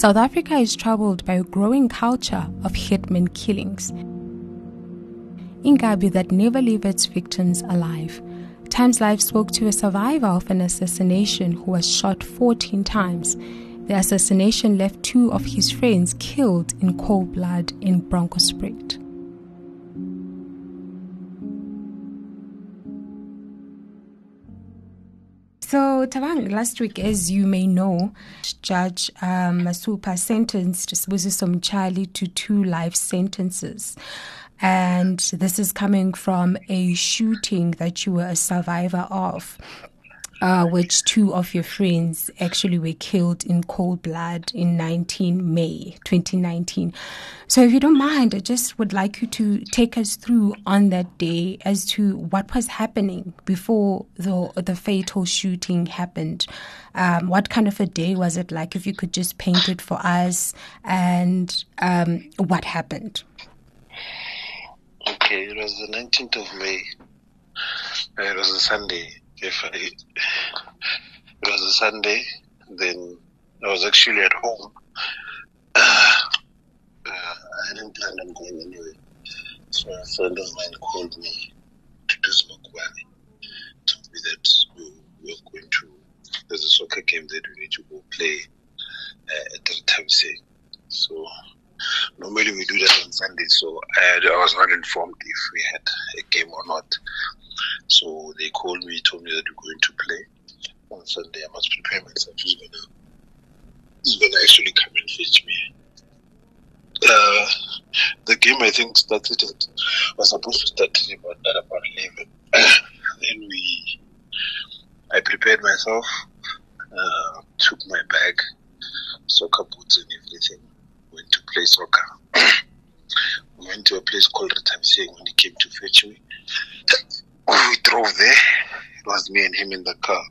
South Africa is troubled by a growing culture of hitman killings. Ingabi that never leave its victims alive. Times Live spoke to a survivor of an assassination who was shot 14 times. The assassination left 2 of his friends killed in cold blood in Bronkhorstspruit. So, Thabang, last week, as you may know, Judge Masupa sentenced Sibusiso Mtshali to 2 life sentences. And this is coming from a shooting that you were a survivor of, which 2 of your friends actually were killed in cold blood in May 2019. So if you don't mind, I just would like you to take us through on that day as to what was happening before the fatal shooting happened. What kind of a day was it like, if you could just paint it for us, and what happened? Okay, it was the 19th of May. It was a Sunday. It was a Sunday. Then I was actually at home. I didn't plan on going anyway. So a friend of mine called me to do some Makubani. Told me that we were going to, there's a soccer game that we need to go play at the Thabiseng. So normally we do that on Sunday, so I was not informed if we had a game or not. So they called me, told me that we're going to play on Sunday. I must prepare myself. He's gonna actually come and fetch me. The game, I think, was supposed to start at about 11. Then I prepared myself, took my bag, soccer boots and everything, went to play soccer. We went to a place called Thabiseng. When he came to fetch me, we drove there. It was me and him in the car.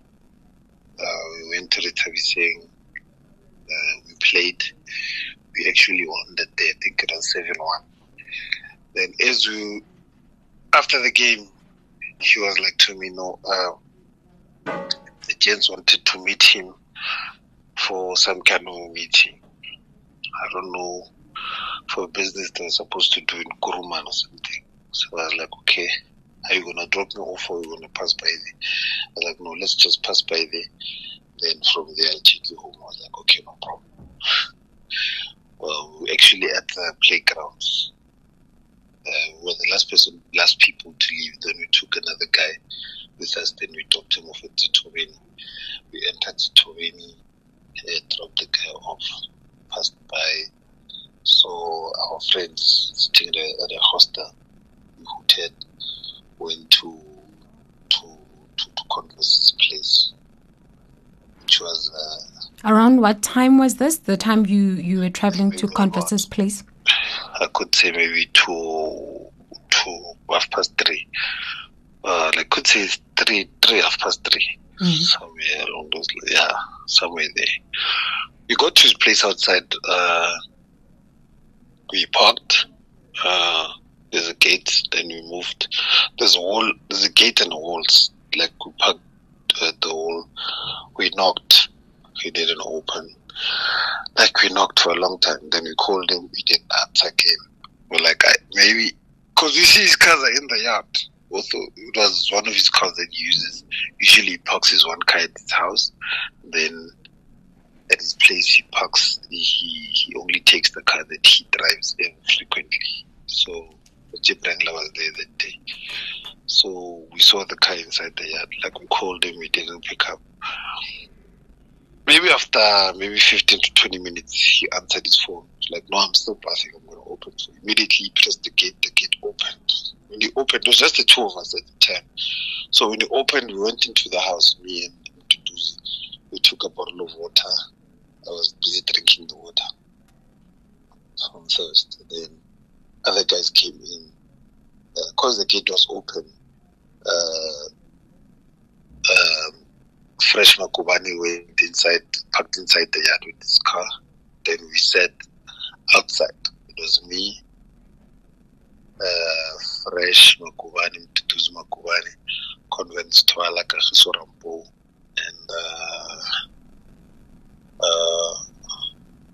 We went to the Thabiseng. We played. We actually won that day. I think it was 7-1. Then after the game, he was like to me, no, the gents wanted to meet him for some kind of a meeting. I don't know, for a business they were supposed to do in Kuruman or something. So I was like, okay, are you going to drop me off or are you going to pass by there? I was like, no, let's just pass by there. Then from there, I'll take you home. I was like, okay, no problem. Well, we actually at the playgrounds. We were the last people to leave. Then we took another guy with us. Then we dropped him off at Titoveni. We entered Titoveni, dropped the guy off, passed by. So our friends sitting at a hostel, we hooted, went to Converse's place, which was... Around what time was this? The time you were traveling to Converse's place? I could say maybe 2 3:30. I could say 3 3:30. Somewhere along those, somewhere there. We got to his place outside. We parked. There's a gate. Then we moved. There's a gate and walls. Like we parked at the wall. We knocked. He didn't open. Like we knocked for a long time. Then we called him. He didn't answer again. We're like, maybe because we see his cars are in the yard. Also, it was one of his cars that he uses. Usually he parks his one car at his house. Then at his place he parks. He only takes the car that he drives frequently. So the Jeep Wrangler was there that day. So we saw the car inside the yard. Like we called him, he didn't pick up. Maybe after 15 to 20 minutes, he answered his phone. He's like, no, I'm still passing, I'm going to open. So immediately he pressed the gate opened. When he opened, it was just the 2 of us at the time. So when he opened, we went into the house, me and Duduzi. We took a bottle of water. I was busy drinking the water from thirst. Then other guys came in. Because the gate was open, Fresh Makubani went inside, parked inside the yard with his car. Then we sat outside. It was me, Fresh Makubani, Mtutuzi Makubani, Convents Twala Kagiso Rampo, and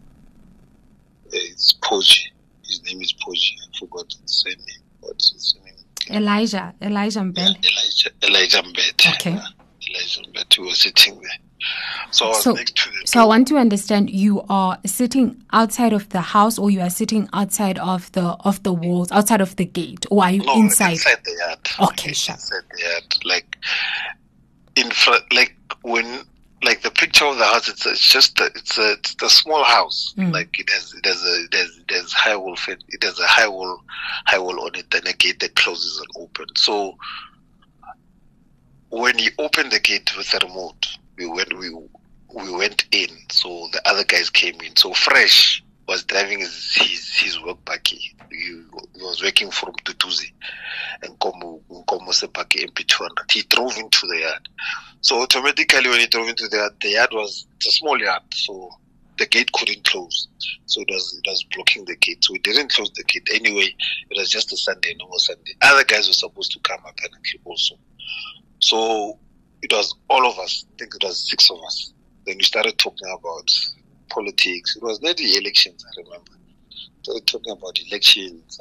Poji. His name is Poji. I forgot his surname. What's his surname? Elijah Mbele. Yeah, Elijah Mbele. Okay. Elijah Mbele. He was sitting there. So I was next to the door. So I want to understand, you are sitting outside of the house, or you are sitting outside of the walls, outside of the gate, or are you inside? Inside the yard. Okay, sure. Inside the yard, like in front, like when. Like the picture of the house, it's a small house. Like there's high wall fence. It has a high wall on it, and a gate that closes and opens. So when you open the gate with the remote, we went in. So the other guys came in. So Fresh was driving his work bakkie. He was working from Tutuzi and Nkomo Sepaki MP200. He drove into the yard. So automatically when he drove into the yard was a small yard, so the gate couldn't close. So it was blocking the gate. So we didn't close the gate. Anyway, it was just a Sunday, normal Sunday. Other guys were supposed to come apparently also. So it was all of us. I think it was 6 of us. Then we started talking about politics. It was not the elections, I remember. We were talking about elections,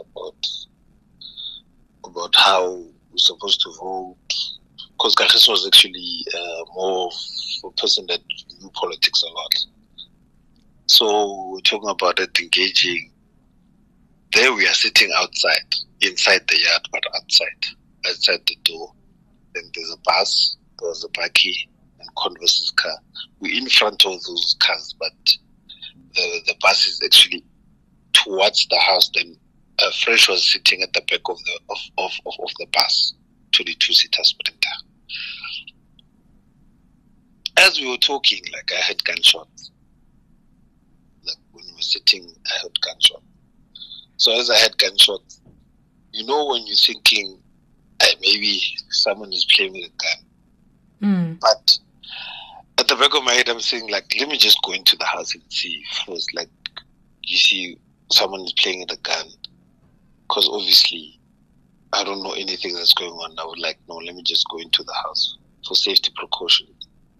about how we're supposed to vote. Because Kagiso was actually more of a person that knew politics a lot. So we're talking about it, engaging. There we are sitting outside, inside the yard, but outside the door. Then there's a bus, there was a bakkie, and Converse's car. We're in front of those cars, but the bus is actually towards the house. Then Fresh was sitting at the back of the bus, 22-seater Sprinter. As we were talking, like I heard gunshots. Like when we were sitting, I heard gunshots. So as I heard gunshots, you know when you're thinking, maybe someone is playing with a gun. But at the back of my head, I'm saying, like, let me just go into the house and see if it was like, you see, someone is playing with a gun. Because obviously, I don't know anything that's going on. I would like, no, let me just go into the house for safety precaution.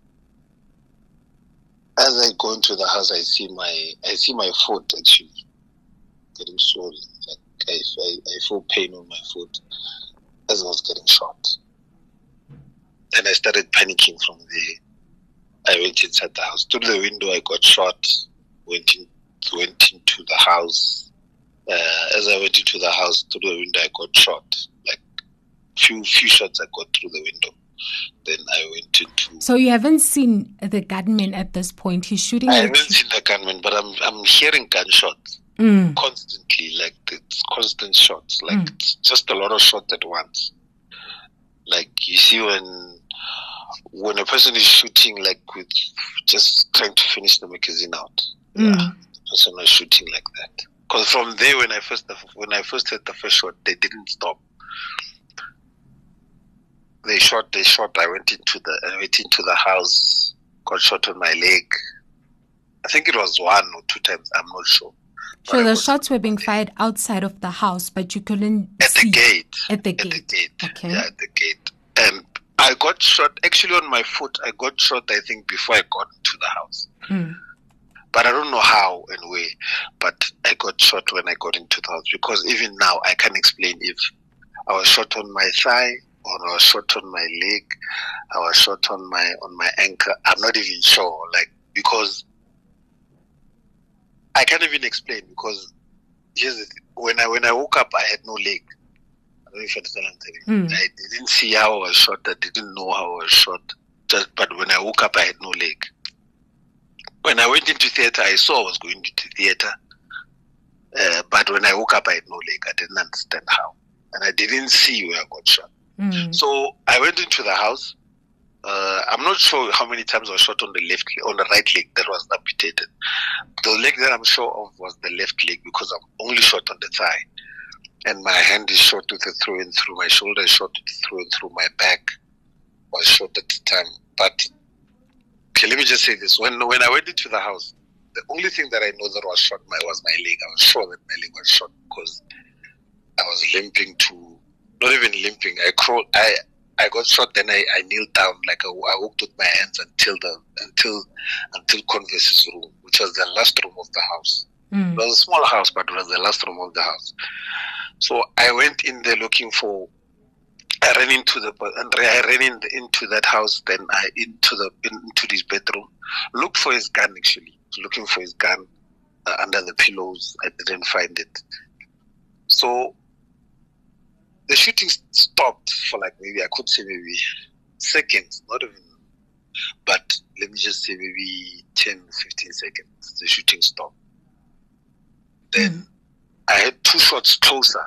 As I go into the house, I see my foot actually getting swollen. Like I feel pain on my foot as I was getting shot. Then I started panicking from there. I went inside the house. Through the window, I got shot. Went into the house. As I went into the house, through the window, I got shot. Like few shots I got through the window. Then I went into. So you haven't seen the gunman at this point? He's shooting. I haven't seen the gunman, but I'm hearing gunshots constantly. Like it's constant shots. Like it's just a lot of shots at once. Like you see when a person is shooting, like with just trying to finish the magazine out. Yeah, the person was shooting like that. Because from there, when I first heard the first shot, they didn't stop. They shot. I went into the house, got shot on my leg. I think it was 1 or 2 times. I'm not sure. So the shots were being fired outside of the house, but you couldn't see. At the gate. Okay. Yeah, at the gate. And I got shot actually on my foot. I got shot, I think, before I got into the house. But I don't know how and where. But I got shot when I got into the house, because even now I can't explain if I was shot on my thigh, or I was shot on my leg, I was shot on my ankle. I'm not even sure, like, because I can't even explain. Because here's the thing. When I woke up, I had no leg. I don't know if you understand what I'm telling you. I didn't see how I was shot. I didn't know how I was shot. But when I woke up, I had no leg. When I went into theater, I saw I was going to theater. But when I woke up, I had no leg. I didn't understand how. And I didn't see where I got shot. So I went into the house. I'm not sure how many times I was shot on the right leg that was amputated. The leg that I'm sure of was the left leg, because I'm only shot on the thigh. And my hand is shot through and through. My shoulder is shot through and through. My back was shot at the time. But okay, let me just say this. When I went into the house, the only thing that I know that was shot was my leg. I was sure that my leg was shot, because I was limping not even limping. I crawled. I got shot. Then I kneeled down, like I walked with my hands until Converse's room, which was the last room of the house. It was a small house, but it was the last room of the house. So I went in there looking for. I ran into that house. Then I into this bedroom, looked for his gun. Actually, looking for his gun under the pillows. I didn't find it. So the shooting stopped for like maybe I could say maybe seconds, not even, but let me just say maybe 10, 15 seconds. The shooting stopped. Then I had 2 shots closer,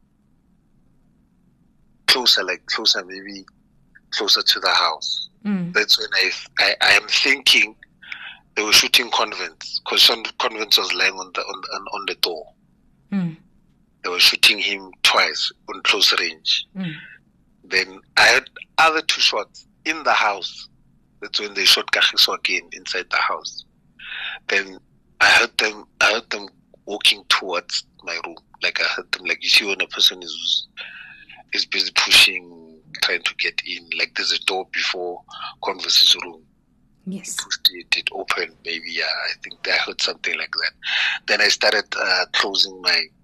maybe closer to the house. That's when I am thinking they were shooting Convents, because Convents was lying on the door. They were shooting him twice on close range. Then I had other 2 shots in the house. That's when they shot Kagiso again inside the house. Then I heard them walking towards my room. Like I heard them, like you see when a person is busy pushing, trying to get in. Like there's a door before Converse's room. Yes. It opened. Maybe I think I heard something like that. Then I started closing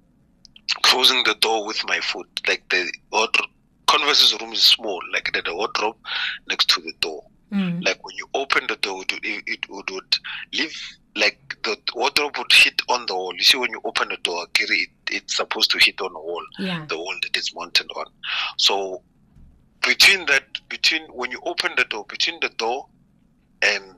the door with my foot. Like the Converse's room is small. Like there's a wardrobe next to the door. Like when you open the door, it would leave, like the wardrobe would hit on the wall. You see, when you open the door, it's supposed to hit on the wall, the wall that it's mounted on. So between when you open the door, between the door and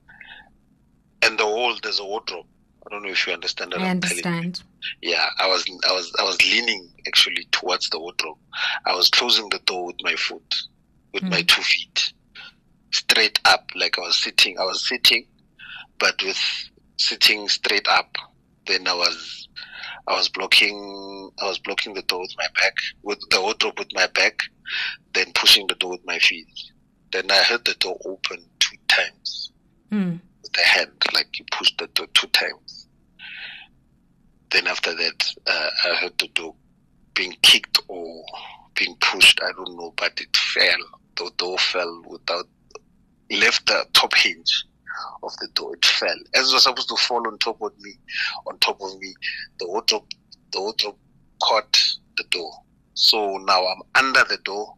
the wall, there's a wardrobe. I don't know if you understand that. I understand. Yeah, I was leaning actually towards the wardrobe. I was closing the door with my foot, with my 2 feet, straight up. Like I was sitting, but with sitting straight up. Then I was blocking the door with my back, with the wardrobe with my back, then pushing the door with my feet. Then I heard the door open 2 times with the hand, like you pushed the door 2 times. Then after that, I heard the door being kicked or being pushed. I don't know, but it fell. The door fell left the top hinge of the door. It fell. As it was supposed to fall on top of me, the wardrobe caught the door. So now I'm under the door.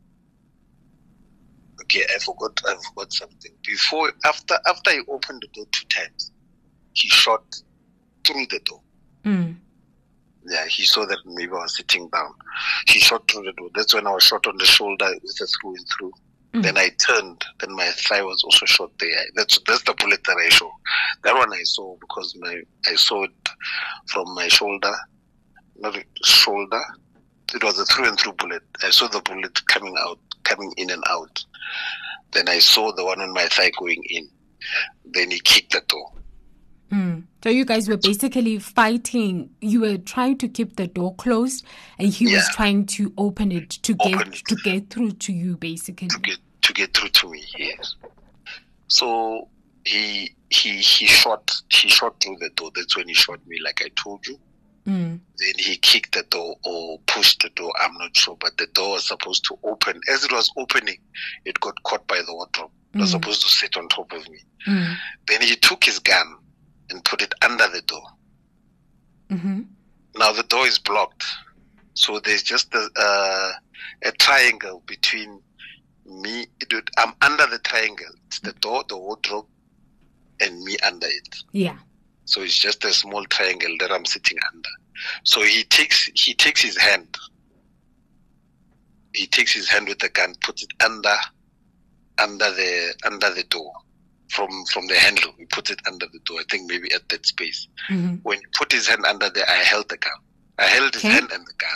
Okay, I forgot something. After he opened the door 2 times, he shot through the door. Yeah, he saw that maybe I was sitting down. He shot through the door. That's when I was shot on the shoulder with a through and through. Then I turned. Then my thigh was also shot there. That's the bullet that I saw. That one I saw because I saw it from my shoulder, not shoulder. It was a through and through bullet. I saw the bullet coming in and out. Then I saw the one on my thigh going in. Then he kicked the door. So you guys were basically fighting. You were trying to keep the door closed, and he was trying to open it to get through to you, basically. To get through to me, yes. So he shot through the door. That's when he shot me, like I told you. Then he kicked the door or pushed the door. I'm not sure, but the door was supposed to open. As it was opening, it got caught by the wardrobe. It was supposed to sit on top of me. Then he took his gun and put it under the door. Now the door is blocked, so there's just a triangle between me. I'm under the triangle. It's the door, the wardrobe, and me under it. Yeah. So it's just a small triangle that I'm sitting under. So he takes his hand. He takes his hand with the gun, puts it under the door. From the handle, he put it under the door. I think maybe at that space. When he put his hand under there, I held the gun. I held his hand and the gun.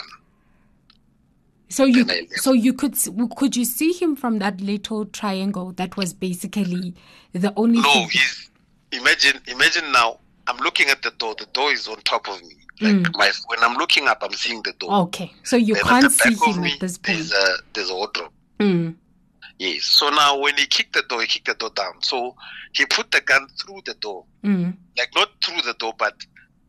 So you could you see him from that little triangle? That was basically the only. No, imagine now. I'm looking at the door. The door is on top of me. Like when I'm looking up, I'm seeing the door. Okay, so you can't see him at this point. There's a wardrobe. Yes. So now when he kicked the door down. So he put the gun through the door. Like not through the door, but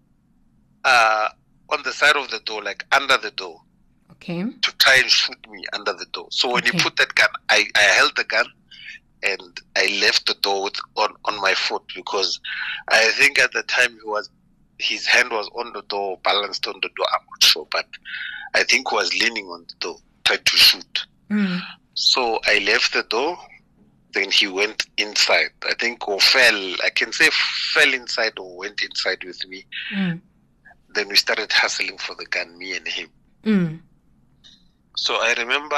on the side of the door, like under the door. Okay. To try and shoot me under the door. So when he put that gun, I held the gun and I left the door on my foot, because I think at the time his hand was on the door, balanced on the door. I'm not sure, but I think he was leaning on the door, tried to shoot. So I left the door. Then he went inside. I think, or fell. I can say fell inside or went inside with me. Then we started hustling for the gun, me and him. So I remember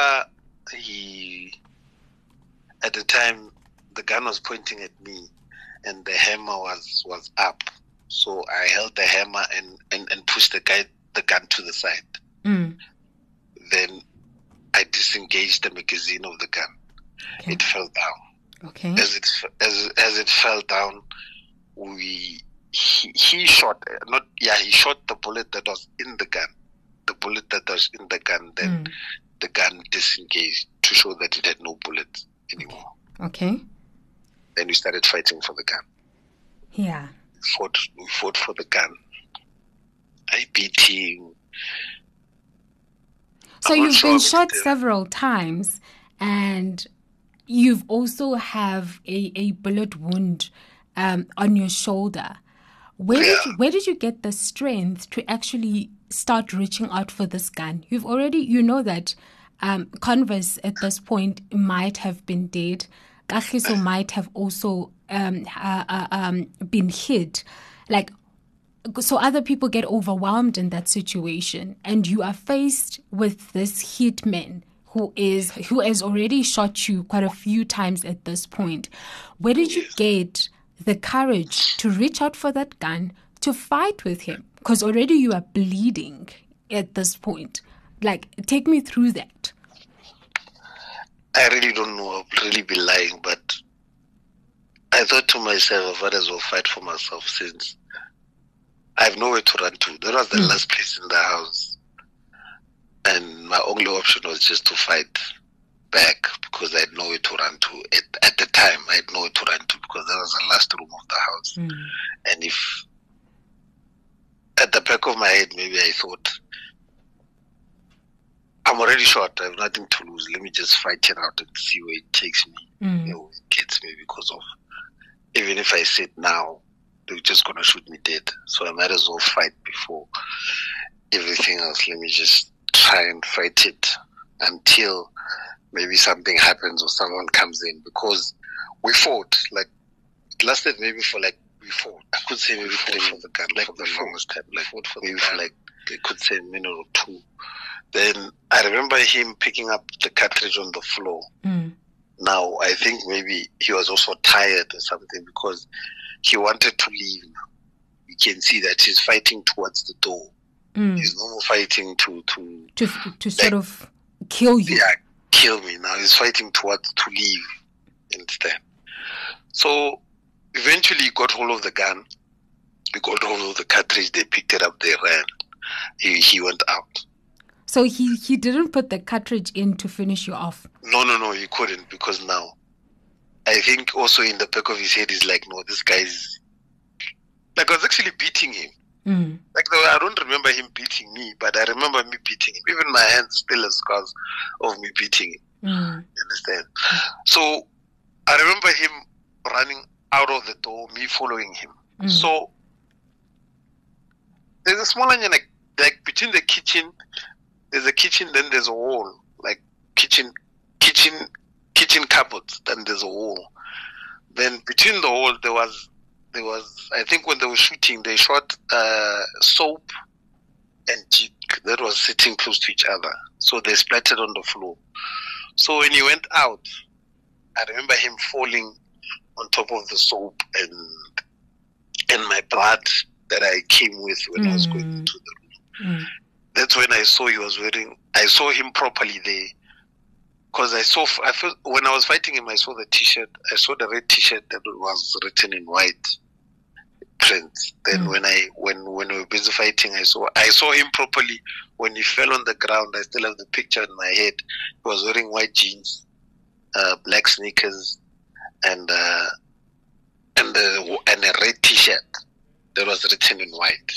at the time, the gun was pointing at me, and the hammer was up. So I held the hammer and pushed the gun to the side. Then I disengaged the magazine of the gun. Okay. It fell down. Okay. As it fell down, he shot he shot the bullet that was in the gun. The bullet that was in the gun. Then the gun disengaged to show that it had no bullets anymore. Okay. Then we started fighting for the gun. Yeah. We fought for the gun. I beat him. So you've been shot several times, and you've also have a bullet wound on your shoulder. Where did you get the strength to actually start reaching out for this gun? You know that Converse at this point might have been dead. Kagiso might have also been hit. So other people get overwhelmed in that situation, and you are faced with this hitman who has already shot you quite a few times at this point. Where did you get the courage to reach out for that gun to fight with him? Because already you are bleeding at this point. Take me through that. I really don't know. I'll really be lying, but I thought to myself, I might as well fight for myself since I have nowhere to run to. That was the last place in the house. And my only option was just to fight back because I had nowhere to run to. At the time, I had nowhere to run to because that was the last room of the house. And if at the back of my head, maybe I thought, I'm already shot. I have nothing to lose. Let me just fight it out and see where it takes me. Where it gets me, because of, even if I sit now, they're just going to shoot me dead. So I might as well fight before everything else. Let me just try and fight it until maybe something happens or someone comes in, because we fought. It lasted maybe for we fought. I could say maybe 3 for the gun, for the longest time. Maybe for I could say a minute or two. Then I remember him picking up the cartridge on the floor. Now, I think maybe he was also tired or something because he wanted to leave. You can see that he's fighting towards the door. He's no more fighting to sort of kill you. Yeah, kill me. Now he's fighting towards to leave instead. So eventually he got hold of the gun. He got hold of the cartridge. They picked it up. They ran. He went out. So he didn't put the cartridge in to finish you off? No, he couldn't, because now I think also in the back of his head is no, this guy's I was actually beating him. I don't remember him beating me, but I remember me beating him. Even my hands still have scars of me beating him. You understand? So I remember him running out of the door, me following him. So there's a small onion between the kitchen. There's a kitchen, then there's a wall, kitchen cupboards, then there's a wall. Then between the wall, there was, I think when they were shooting, they shot soap and jig that was sitting close to each other. So they splattered on the floor. So when he went out, I remember him falling on top of the soap and my blood that I came with when I was going into the room. That's when I saw I saw him properly there. Because when I was fighting him, I saw the t-shirt. I saw the red t-shirt that was written in white print. Then when we were busy fighting, I saw him properly. When he fell on the ground, I still have the picture in my head. He was wearing white jeans, black sneakers, and a red t-shirt that was written in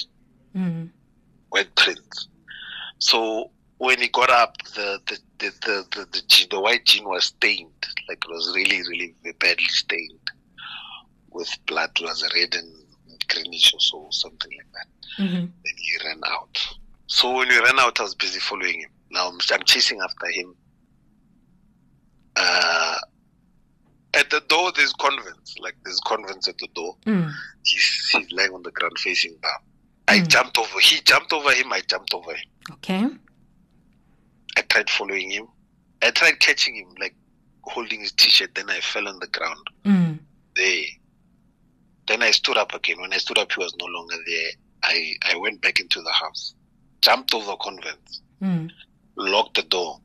white print. So when he got up, the white jean was stained. It was really, really badly stained with blood. It was red and Greenwich or so, something like that. Mm-hmm. Then he ran out. So when we ran out, I was busy following him. Now I'm chasing after him. At the door, there's convents. Like, there's convents at the door. He's lying on the ground facing down. I jumped over. He jumped over him. I jumped over him. Okay. I tried following him. I tried catching him, like holding his t-shirt. Then I fell on the ground. There. Then I stood up again. When I stood up, he was no longer there. I went back into the house, jumped over convents, locked the door.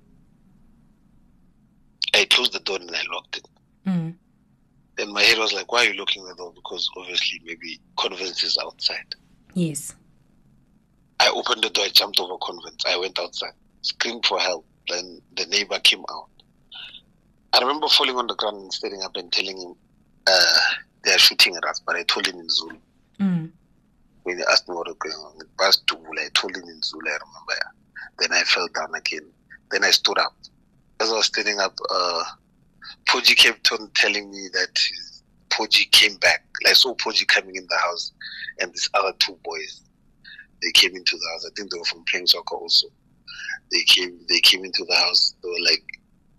I closed the door and I locked it. Then my head was like, why are you locking the door? Because obviously maybe convents is outside. Yes. I opened the door, I jumped over convents. I went outside, screamed for help. Then the neighbor came out. I remember falling on the ground and standing up and telling him, they are shooting at us, but I told him in Zulu. When he asked me what was going on, it passed to Zulu. I told him in Zulu, I remember. Then I fell down again. Then I stood up. As I was standing up, Poji kept on telling me that Poji came back. I saw Poji coming in the house and these other two boys. They came into the house. I think they were from playing soccer also. They came into the house. They were like,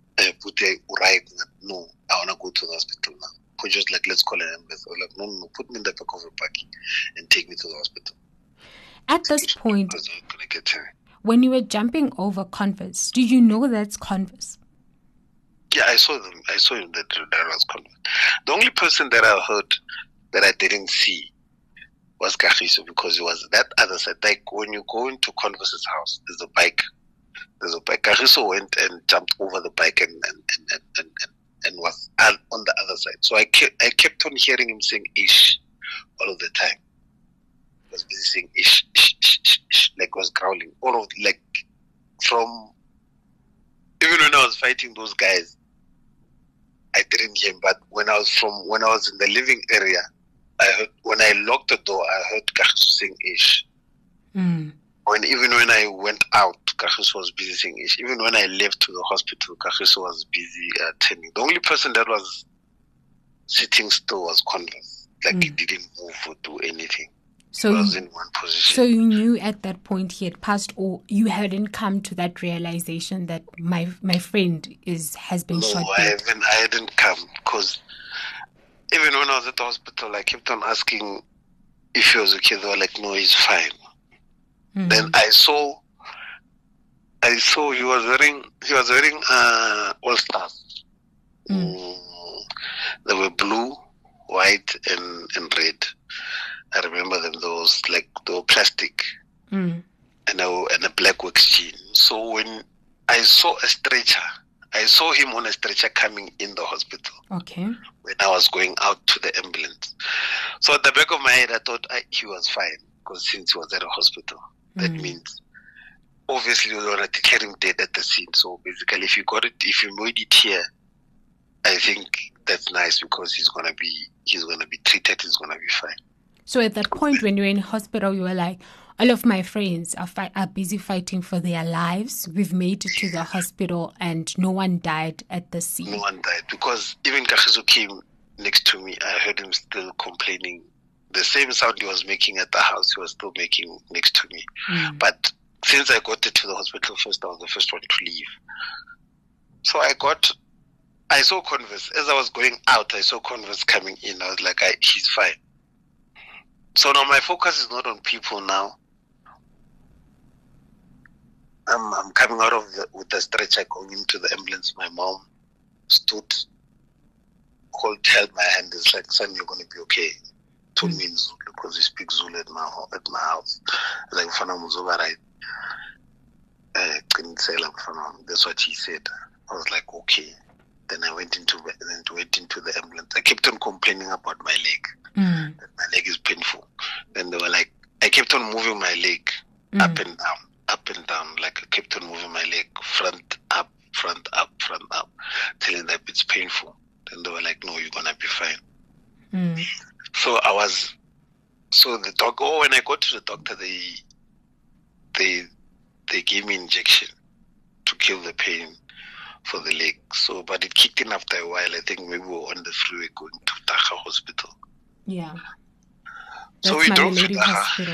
no, I want to go to the hospital now. Poji was like, let's call an ambulance. I was like, no, put me in the back of a buggy and take me to the hospital. At this point, when you were jumping over Converse, do you know that's Converse? Yeah, I saw them. I saw him that was Converse. The only person that I heard that I didn't see was Kagiso, because it was that other side. Like when you go into Converse's house, there's a bike. Kagiso went and jumped over the bike and was on the other side. So I kept on hearing him saying ish all of the time. He was busy saying ish, ish, ish, ish, ish, like was growling. All of like from even when I was fighting those guys, I didn't hear him. But when I was in the living area, I heard, when I locked the door, I heard Kagiso saying ish. Even when I went out, Kagiso was busy saying ish. Even when I left to the hospital, Kagiso was busy attending. The only person that was sitting still was Converse. Like he didn't move or do anything. So he was in one position. So you knew at that point he had passed, or you hadn't come to that realization that my friend has been shot dead? No, I hadn't come, because even when I was at the hospital, I kept on asking if he was okay. They were like, no, he's fine. Then I saw he was wearing all stars. They were blue, white, and red. I remember them. They were plastic, and a black wax jean. So when I saw a stretcher, I saw him on a stretcher coming in the hospital. Okay. When I was going out to the ambulance, so at the back of my head, I thought he was fine, because since he was at a hospital, that means obviously we want to declare him dead at the scene. So basically, if you made it here, I think that's nice, because he's gonna be treated. He's gonna be fine. So at that point, when you were in hospital, you were like, all of my friends are busy fighting for their lives. We've made it to the hospital and no one died at the scene. No one died, because even Kagiso came next to me. I heard him still complaining. The same sound he was making at the house, he was still making next to me. But since I got to the hospital first, I was the first one to leave. So I saw Converse. As I was going out, I saw Converse coming in. I was like, he's fine. So now my focus is not on people now. I'm coming out with the stretcher, going into the ambulance. My mom stood, held my hand. It's like, son, you're going to be okay. Told me in Zulu, because we speak Zulu at my house. Like, right. That's what he said. I was like, okay. Then I went into the ambulance. I kept on complaining about my leg. That my leg is painful. Then they were like, I kept on moving my leg up and down. Like I kept on moving my leg front up, telling them it's painful. Then they were like, no, you're gonna be fine. So the doctor. When I got to the doctor, they gave me injection to kill the pain for the leg. So, but it kicked in after a while. I think maybe we were on the freeway going to Taha Hospital. Yeah. So we drove to Mamelodi Taha. Hospital.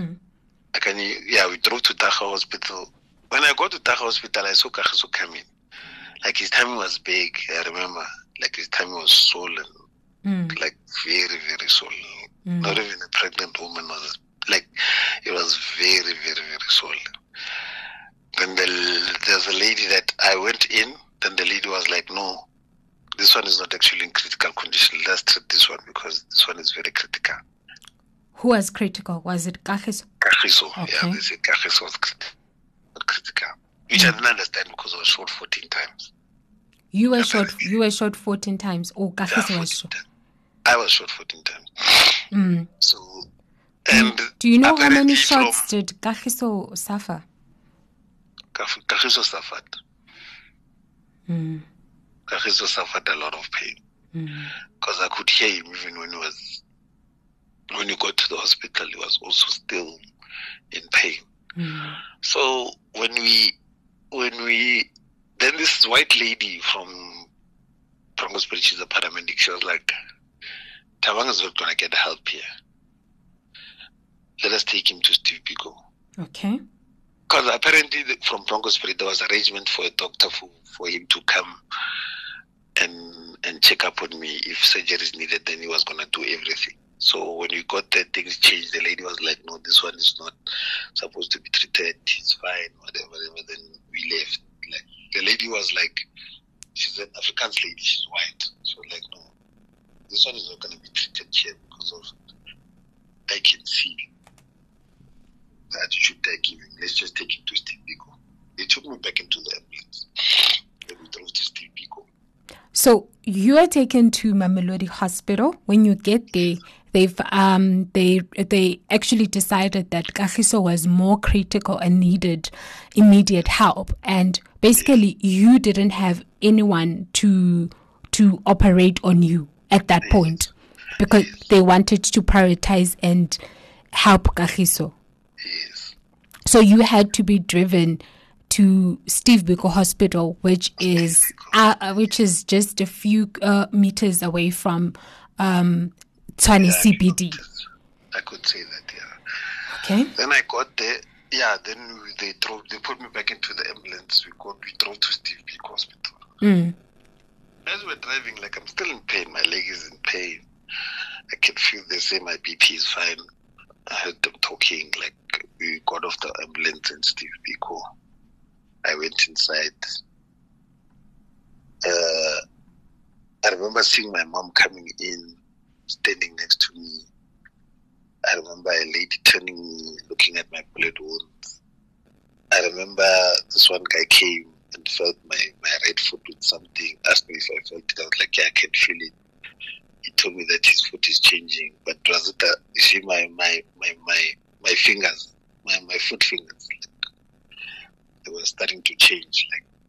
We drove to Taha Hospital. When I got to Taha Hospital, I saw Kagiso coming. Like his tummy was big, I remember. Like his tummy was swollen. Like very, very swollen. Not even a pregnant woman was like, it was very, very, very swollen. Then there's a lady that I went in, then the lady was like, no, this one is not actually in critical condition. Let's treat this one because this one is very critical. Who was critical? Was it Kagiso? Kagiso, okay. Yeah, they said Kagiso was critical. Which I didn't understand because I was shot 14 times. You were shot 14 times, or Kagiso was shot? I was shot 14 times. So, and do you know how many shots did Kagiso suffer? Kagiso suffered. Kagiso suffered a lot of pain. Because I could hear him even when he got to the hospital, he was also still in pain. So when we then this white lady from Broncosport, she's a paramedic, she was like, Thabang is not going to get help here. Let us take him to Steve Biko. Okay. Because apparently from Broncosport, there was arrangement for a doctor for him to come and check up on me. If surgery is needed, then he was going to do everything. So when we got there, things changed. The lady was like, no, this one is not supposed to be treated. It's fine, whatever. Then we left. Like, the lady was like, she's an Afrikaans lady, she's white. So like, no, this one is not going to be treated here because of, I can see the attitude they're giving. Let's just take him to Steve Biko. They took me back into the ambulance. Then we drove to Steve Biko. So you are taken to Mamelodi Hospital. When you get there, they actually decided that Kagiso was more critical and needed immediate help, and basically you didn't have anyone to operate on you at that point because they wanted to prioritize and help Kagiso. Yes. So you had to be driven to Steve Biko Hospital, which is just a few meters away from Tshwane CBD. I could say that, yeah. Okay. Then I got there. Yeah. Then they put me back into the ambulance. We drove to Steve Biko Hospital. As we're driving, like I'm still in pain. My leg is in pain. I can feel they say my BP is fine. I heard them talking. Like we got off the ambulance in Steve Biko. I went inside. I remember seeing my mom coming in, standing next to me. I remember a lady turning me, looking at my bullet wounds. I remember this one guy came and felt my right foot with something, asked me if I felt it. I was like, yeah, I can feel it. He told me that his foot is changing. But Rosetta, you see my fingers, my foot fingers, they were starting to change.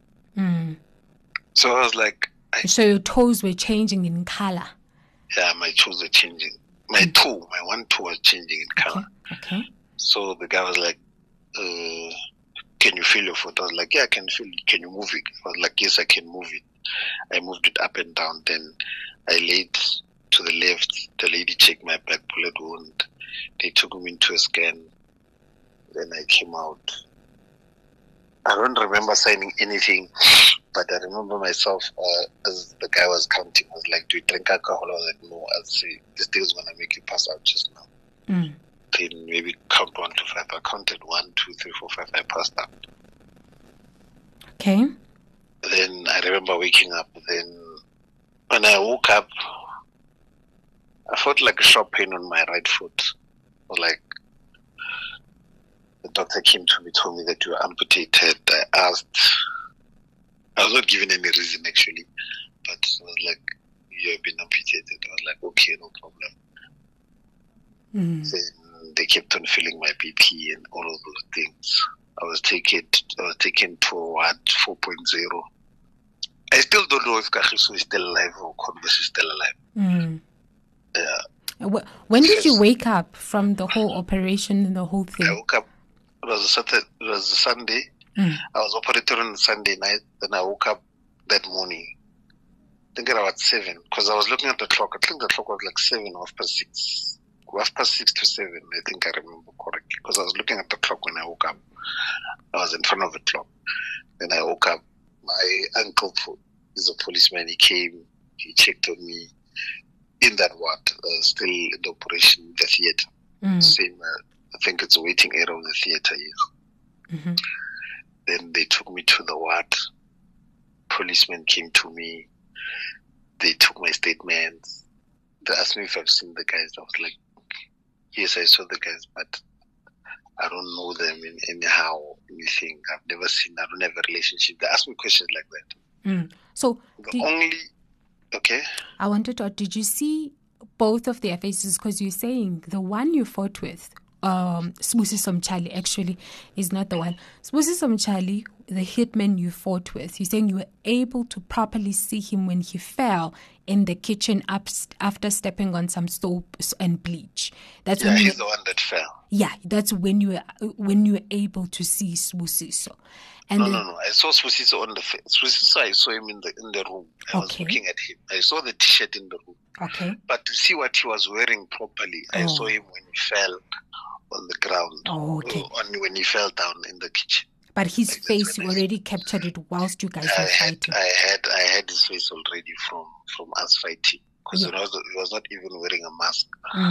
So I was like... So your toes were changing in color? Yeah, my toes were changing. My one toe was changing in color. Okay. So the guy was like, can you feel your foot? I was like, yeah, I can feel it. Can you move it? I was like, yes, I can move it. I moved it up and down. Then I laid to the left. The lady checked my back bullet wound. They took me into a scan. Then I came out. I don't remember signing anything, but I remember myself as the guy was counting. I was like, do you drink alcohol? I was like, no. I'll say, this thing is going to make you pass out just now. Then maybe count 1 to 5. I counted 1, 2, 3, 4, 5. I passed out. Okay. Then I remember waking up. Then when I woke up, I felt like a sharp pain on my right foot. I was like, the doctor came to me, told me that you were amputated. I asked, I was not given any reason actually, but I was like, you have been amputated. I was like, okay, no problem. Then they kept on feeling my BP and all of those things. I was taken to a ward 4.0. I still don't know if Kagiso is still alive or Converse is still alive. Yeah. When did you wake up from the whole operation and the whole thing? I woke up. It was a Sunday. I was operated on Sunday night. Then I woke up that morning. I think around 7, because I was looking at the clock. I think the clock was like 7 or 6. 6 to 7, I think I remember correctly, because I was looking at the clock when I woke up. I was in front of the clock. Then I woke up. My uncle is a policeman. He came, he checked on me in that ward, still in the operation, the theater. Same, I think it's a waiting area of the theater, yes. Mm-hmm. Then they took me to the ward. Policemen came to me. They took my statements. They asked me if I've seen the guys. I was like, yes, I saw the guys, but I don't know them in anyhow, anything. I've never seen, I don't have a relationship. They asked me questions like that. So, okay. I wanted to, did you see both of their faces? Because you're saying the one you fought with, Sibusiso Mtshali, actually is not the one. Sibusiso Mtshali, the hitman you fought with, you're saying you were able to properly see him when he fell in the kitchen after stepping on some soap and bleach. That's when he's the one that fell. Yeah, that's when you were able to see Sibusiso. And no. I saw Sibusiso on the face. Sibusiso, I saw him in the room. I was looking at him. I saw the T-shirt in the room. Okay. But to see what he was wearing properly, I saw him when he fell on the ground. Oh, okay. When he fell down in the kitchen. But his face, you already captured it whilst you guys were fighting. I had his face already from us fighting, because he was not even wearing a mask.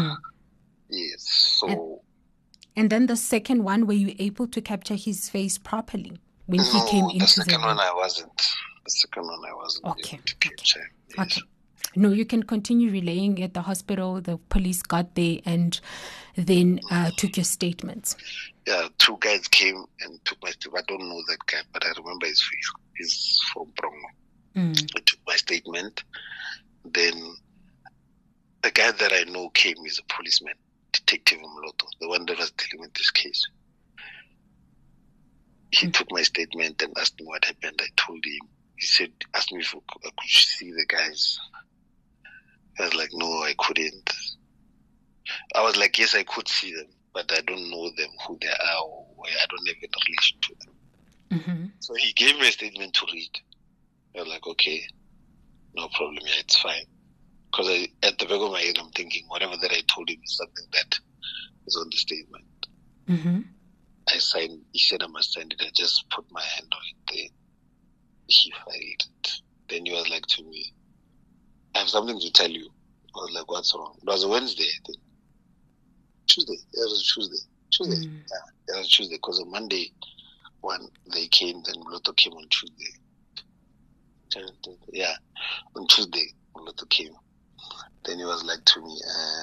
Yes. So. And then the second one, were you able to capture his face properly when he came into the second one I wasn't. The second one I wasn't able to capture. Yes. Okay. No, you can continue relaying at the hospital. The police got there and then took your statements. Yeah, 2 guys came and took my statement. I don't know that guy, but I remember his face. He's from Brongo. He took my statement. Then the guy that I know came. He's a policeman, Detective Mloto, the one that was dealing with this case. He took my statement and asked me what happened. I told him. He said, asked me if I could see the guys. I was like, no, I couldn't. I was like, yes, I could see them, but I don't know them, who they are, or I don't have a relation to them. So he gave me a statement to read. I was like, okay, no problem, yeah, it's fine. Because at the back of my head, I'm thinking, whatever that I told him is something that is on the statement. I signed, he said I must sign it. I just put my hand on it there. He filed it. Then he was like to me, I have something to tell you. I was like, what's wrong? It was a Wednesday, I think. Tuesday. Yeah, it was Tuesday. Yeah, it was Tuesday, because on Monday, when they came, then Mloto came on Tuesday. Yeah, on Tuesday, Mloto came. Then he was like to me,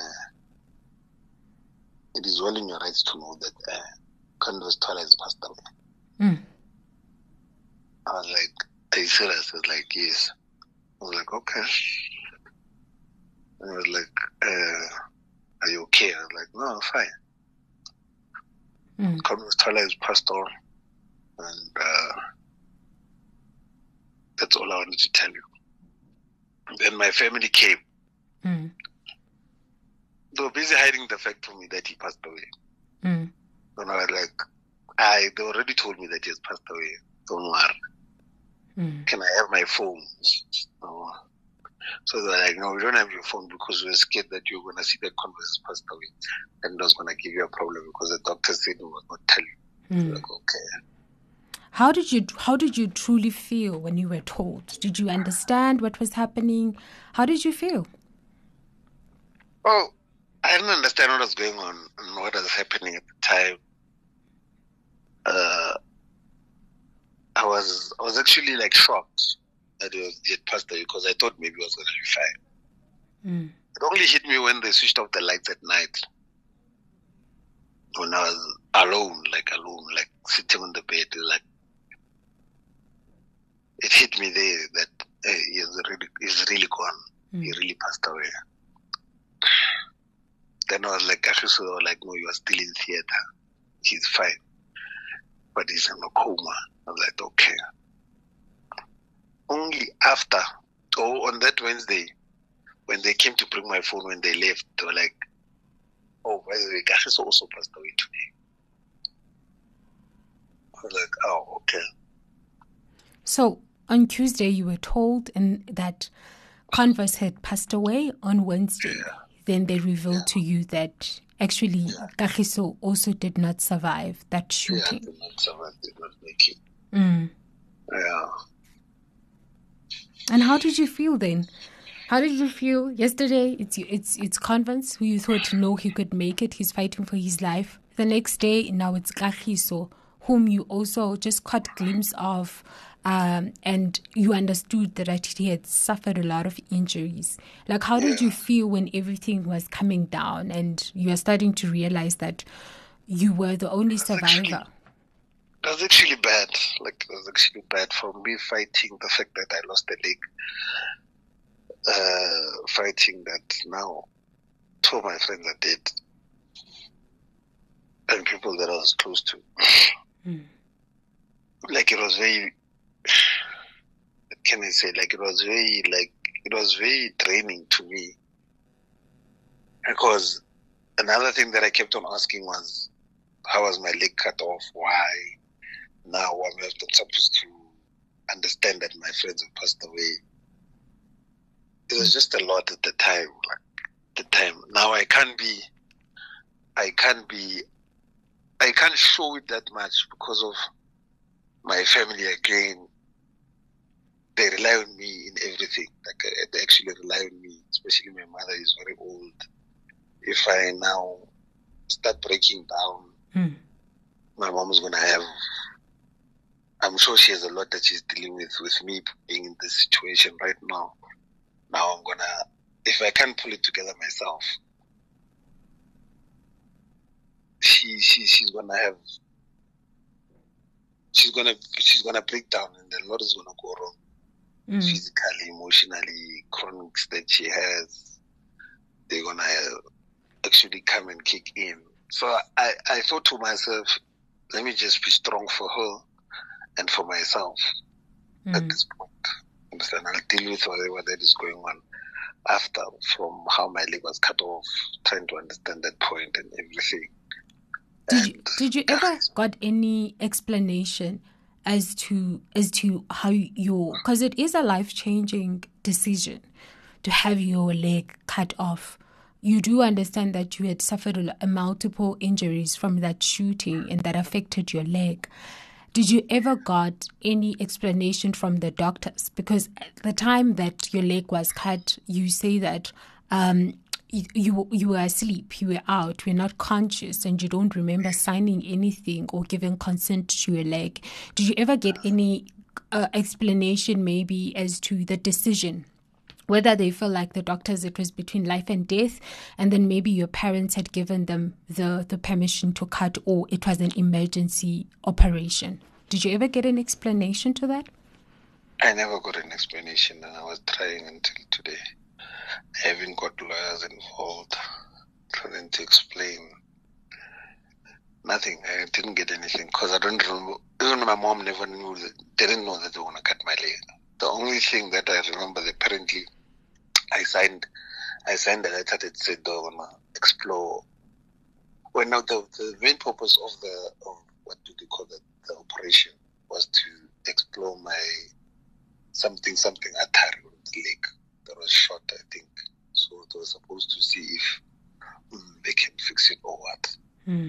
it is well in your rights to know that Candace Twala has passed away. I was like, are you serious? I was like, yes. I was like, okay. And he was like, are you okay? I was like, no, I'm fine. Candace Twala has passed on, and that's all I wanted to tell you. Then my family came. They were busy hiding the fact from me that he passed away. And I was like, they already told me that he has passed away. Don't worry. Can I have my phone? So they're like, no, we don't have your phone because we're scared that you're going to see that Converse passed away. And that's going to give you a problem because the doctor said we must not tell you. Like, okay. How did you truly feel when you were told? Did you understand what was happening? How did you feel? Oh, I didn't understand what was going on and what was happening at the time. I was actually like shocked that he had passed away because I thought maybe I was going to be fine. It only hit me when they switched off the lights at night. When I was alone, like sitting on the bed, like it hit me there that he's really gone. He really passed away. Then I was like, like, no, you are still in theater. He's fine. But he's in a coma. I was like, okay. Only after, on that Wednesday, when they came to bring my phone, when they left, they were like, oh, by the way, Gashiso also passed away today. I was like, oh, okay. So on Tuesday, you were told that Converse had passed away on Wednesday. then they reveal to you that actually Kagiso also did not survive that shooting. Yeah, did not survive, did not make it. Yeah. And how did you feel then? How did you feel yesterday? It's Convents who you thought no, he could make it. He's fighting for his life. The next day, now it's Kagiso, whom you also just caught a glimpse of, and you understood that he had suffered a lot of injuries. Like, how did you feel when everything was coming down and you are starting to realize that you were the only survivor? It was actually bad. Like, it was actually bad for me fighting the fact that I lost a leg. Fighting that now 2 of my friends are dead. And people that I was close to. Like, it was very, what can I say? Like, it was very draining to me. Because another thing that I kept on asking was, how was my leg cut off? Why? Now I'm supposed to understand that my friends have passed away. It was just a lot at the time. Now I can't show it that much because of my family again. They rely on me in everything. Like, they actually rely on me, especially my mother is very old. If I now start breaking down, my mom is gonna have, I'm sure she has a lot that she's dealing with me being in this situation right now. Now I'm gonna, if I can't pull it together myself, she's gonna have, she's gonna break down, and a lot is gonna go wrong, physically, emotionally, chronics that she has. They're gonna actually come and kick in. So I thought to myself, let me just be strong for her and for myself at this point. Understand? I'll deal with whatever that is going on after, from how my leg was cut off, trying to understand that point and everything. Did you ever got any explanation as to how because it is a life-changing decision to have your leg cut off. You do understand that you had suffered multiple injuries from that shooting and that affected your leg. Did you ever got any explanation from the doctors? Because at the time that your leg was cut, you say that you were asleep, you were out, you were not conscious, and you don't remember signing anything or giving consent to your leg. Did you ever get any explanation maybe as to the decision? Whether they feel like the doctors, it was between life and death, and then maybe your parents had given them the permission to cut, or it was an emergency operation. Did you ever get an explanation to that? I never got an explanation, and I was trying until today. I haven't got lawyers involved trying to explain. Nothing. I didn't get anything because I don't remember. Even my mom never knew didn't know that they were going to cut my leg. The only thing that I remember, apparently, I signed a letter that said they were going to explore. Well, now the main purpose of what do they call it, the operation, was to explore my something artery on the leg that was shot, I think. So they were supposed to see if they can fix it or what.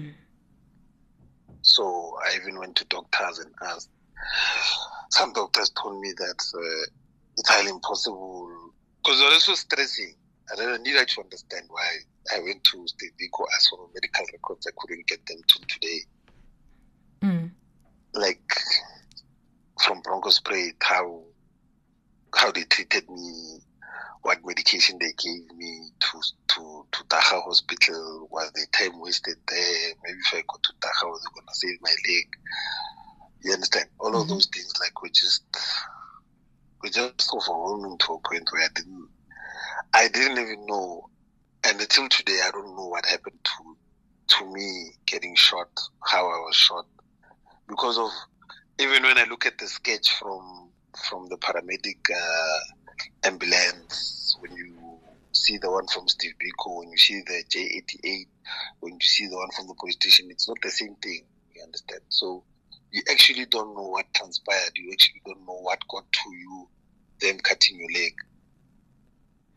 So I even went to doctors and asked. Some doctors told me that it's highly impossible because it was so stressing. I needed to understand why. I went to State Biko, asked for medical records. I couldn't get them till today. Like from bronchospray, how they treated me, what medication they gave me to Taha Hospital. Was the time wasted there? Maybe if I go to Taha, was going to save my leg? You understand? All of those things, like, were just overwhelming to a point where I didn't even know. And until today, I don't know what happened to me getting shot, how I was shot. Because of, even when I look at the sketch from the paramedic ambulance, when you see the one from Steve Biko, when you see the J88, when you see the one from the police station, it's not the same thing. You understand? So you actually don't know what transpired. You actually don't know what got to you, them cutting your leg.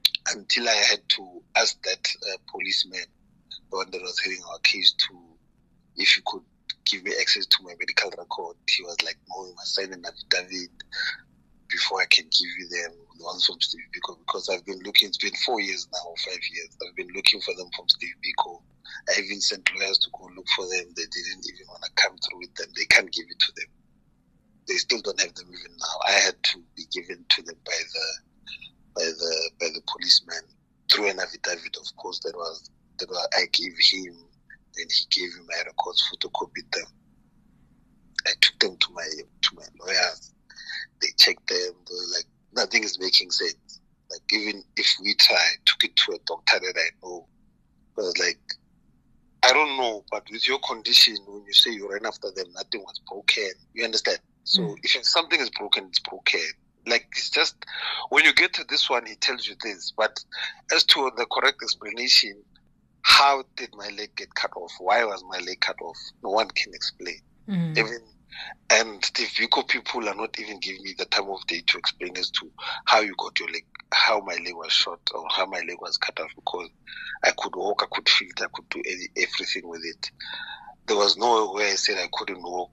until I had to ask that policeman, the one that was hearing our case, if he could give me access to my medical record. He was like, no, you must sign an affidavit before I can give you them, the ones from Steve Biko, because I've been looking, it's been 4 years now, or 5 years, I've been looking for them from Steve Biko. I even sent lawyers to go look for them. They didn't even want to come through with them. They can't give it to them. They still don't have them even now. I had to be given to them by the policeman through an affidavit, of course, that I gave him. Then he gave me my records, photocopied them. I took them to my lawyers. They checked them. They were like, nothing is making sense. Like, even if we took it to a doctor that I know, I was like, I don't know, but with your condition, when you say you ran after them, nothing was broken. You understand? So if something is broken, it's broken. Like, it's just, when you get to this one, he tells you this. But as to the correct explanation, how did my leg get cut off? Why was my leg cut off? No one can explain. And the Biko people are not even giving me the time of day to explain as to how you got your leg, how my leg was shot, or how my leg was cut off, because I could walk, I could feel it, I could do everything with it. There was no way I said I couldn't walk.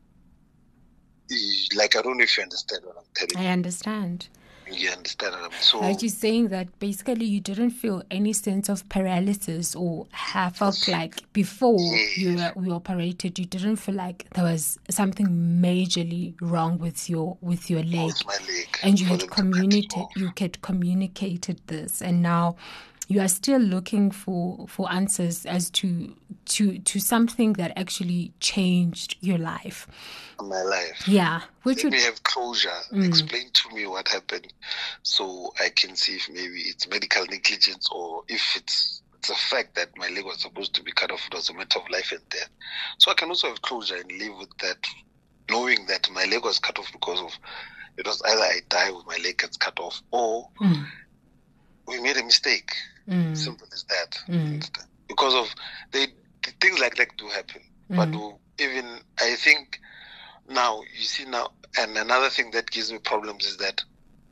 Like, I don't know if you understand what I'm telling you. I understand. You understand what I'm saying? So, are you saying that basically you didn't feel any sense of paralysis, or have felt like before you operated, you didn't feel like there was something majorly wrong with your leg, my leg, and you had communicated this, and now you are still looking for answers as to something that actually changed your life. My life. Yeah. Let me have closure. Explain to me what happened, so I can see if maybe it's medical negligence, or if it's a fact that my leg was supposed to be cut off. It was a matter of life and death. So I can also have closure and live with that, knowing that my leg was cut off because of, it was either I die with my leg gets cut off, or we made a mistake. Simple as that. Because of things like that do happen. But even, I think now, you see now, and another thing that gives me problems is that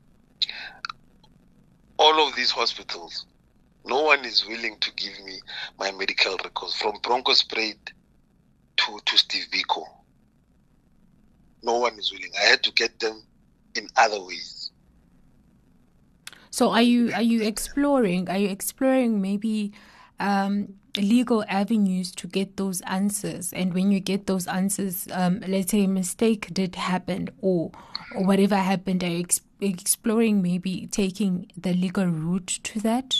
all of these hospitals, no one is willing to give me my medical records, from Bronchosprayed to Steve Biko. No one is willing. I had to get them in other ways. So are you exploring maybe legal avenues to get those answers? And when you get those answers, let's say a mistake did happen, or whatever happened, are you exploring maybe taking the legal route to that?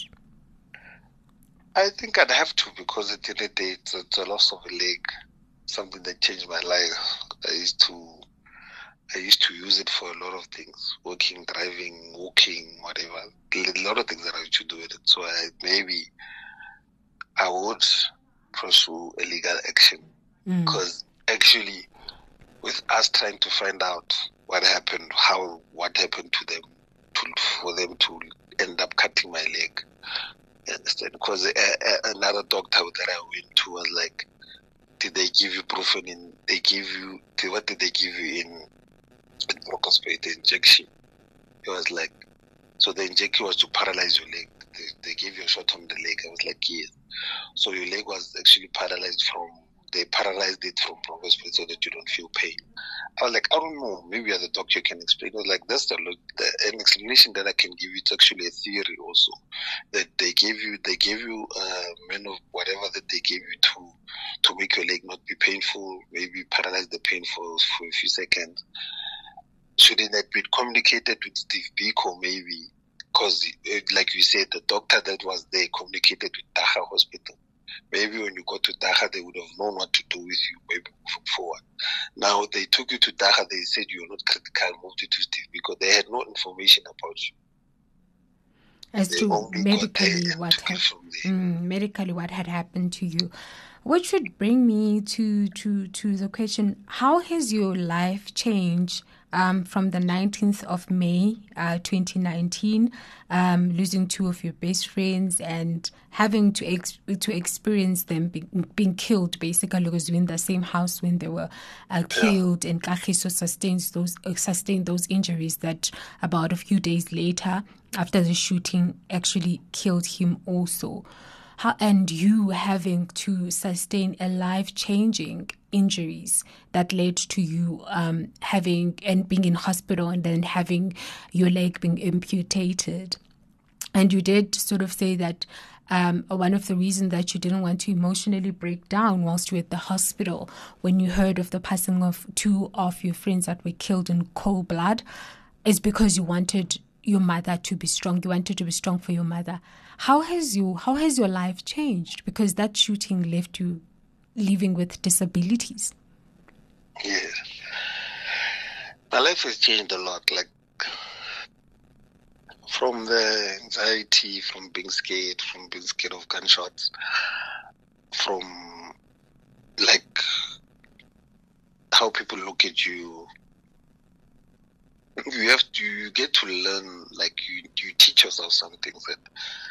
I think I'd have to, because at the end of the day, it's a loss of a leg, something that changed my life. I used to use it for a lot of things, working, driving, walking, whatever. A lot of things that I used to do with it. So maybe I would pursue a legal action, because actually, with us trying to find out what happened, what happened to them, for them to end up cutting my leg. You understand? Because another doctor that I went to was like, did they give you Brufen? What did they give you in Bronchosprayed, the injection? It was like, so the injection was to paralyze your leg. They gave you a shot on the leg. I was like, yes. So your leg was actually paralyzed they paralyzed it from Bronchosprayed so that you don't feel pain. I was like, I don't know, maybe as a doctor you can explain. I was like, that's an explanation that I can give you. It's actually a theory also, that they gave you whatever that they gave you to make your leg not be painful, maybe paralyze the pain for a few seconds. Shouldn't that be communicated with Steve Biko maybe? Because, like you said, the doctor that was there communicated with Dagga Hospital. Maybe when you got to Dagga, they would have known what to do with you, maybe moving forward. Now, they took you to Dagga, they said you're not critical, moved you to Steve Biko. They had no information about you. As to medically what had happened to you. Which would bring me to the question: how has your life changed from the 19th of May, 2019, losing two of your best friends and having to experience them being killed, basically, because we're in the same house when they were killed, and Kagiso sustained those injuries that about a few days later, after the shooting, actually killed him also. And you having to sustain a life-changing injuries that led to you having and being in hospital and then having your leg being amputated. And you did sort of say that one of the reasons that you didn't want to emotionally break down whilst you were at the hospital when you heard of the passing of two of your friends that were killed in cold blood is because you wanted your mother to be strong. You wanted to be strong for your mother. How has your life changed? Because that shooting left you living with disabilities. Yes. My life has changed a lot. Like, from the anxiety, from being scared of gunshots, from like how people look at you. You get to learn, like you teach yourself some things that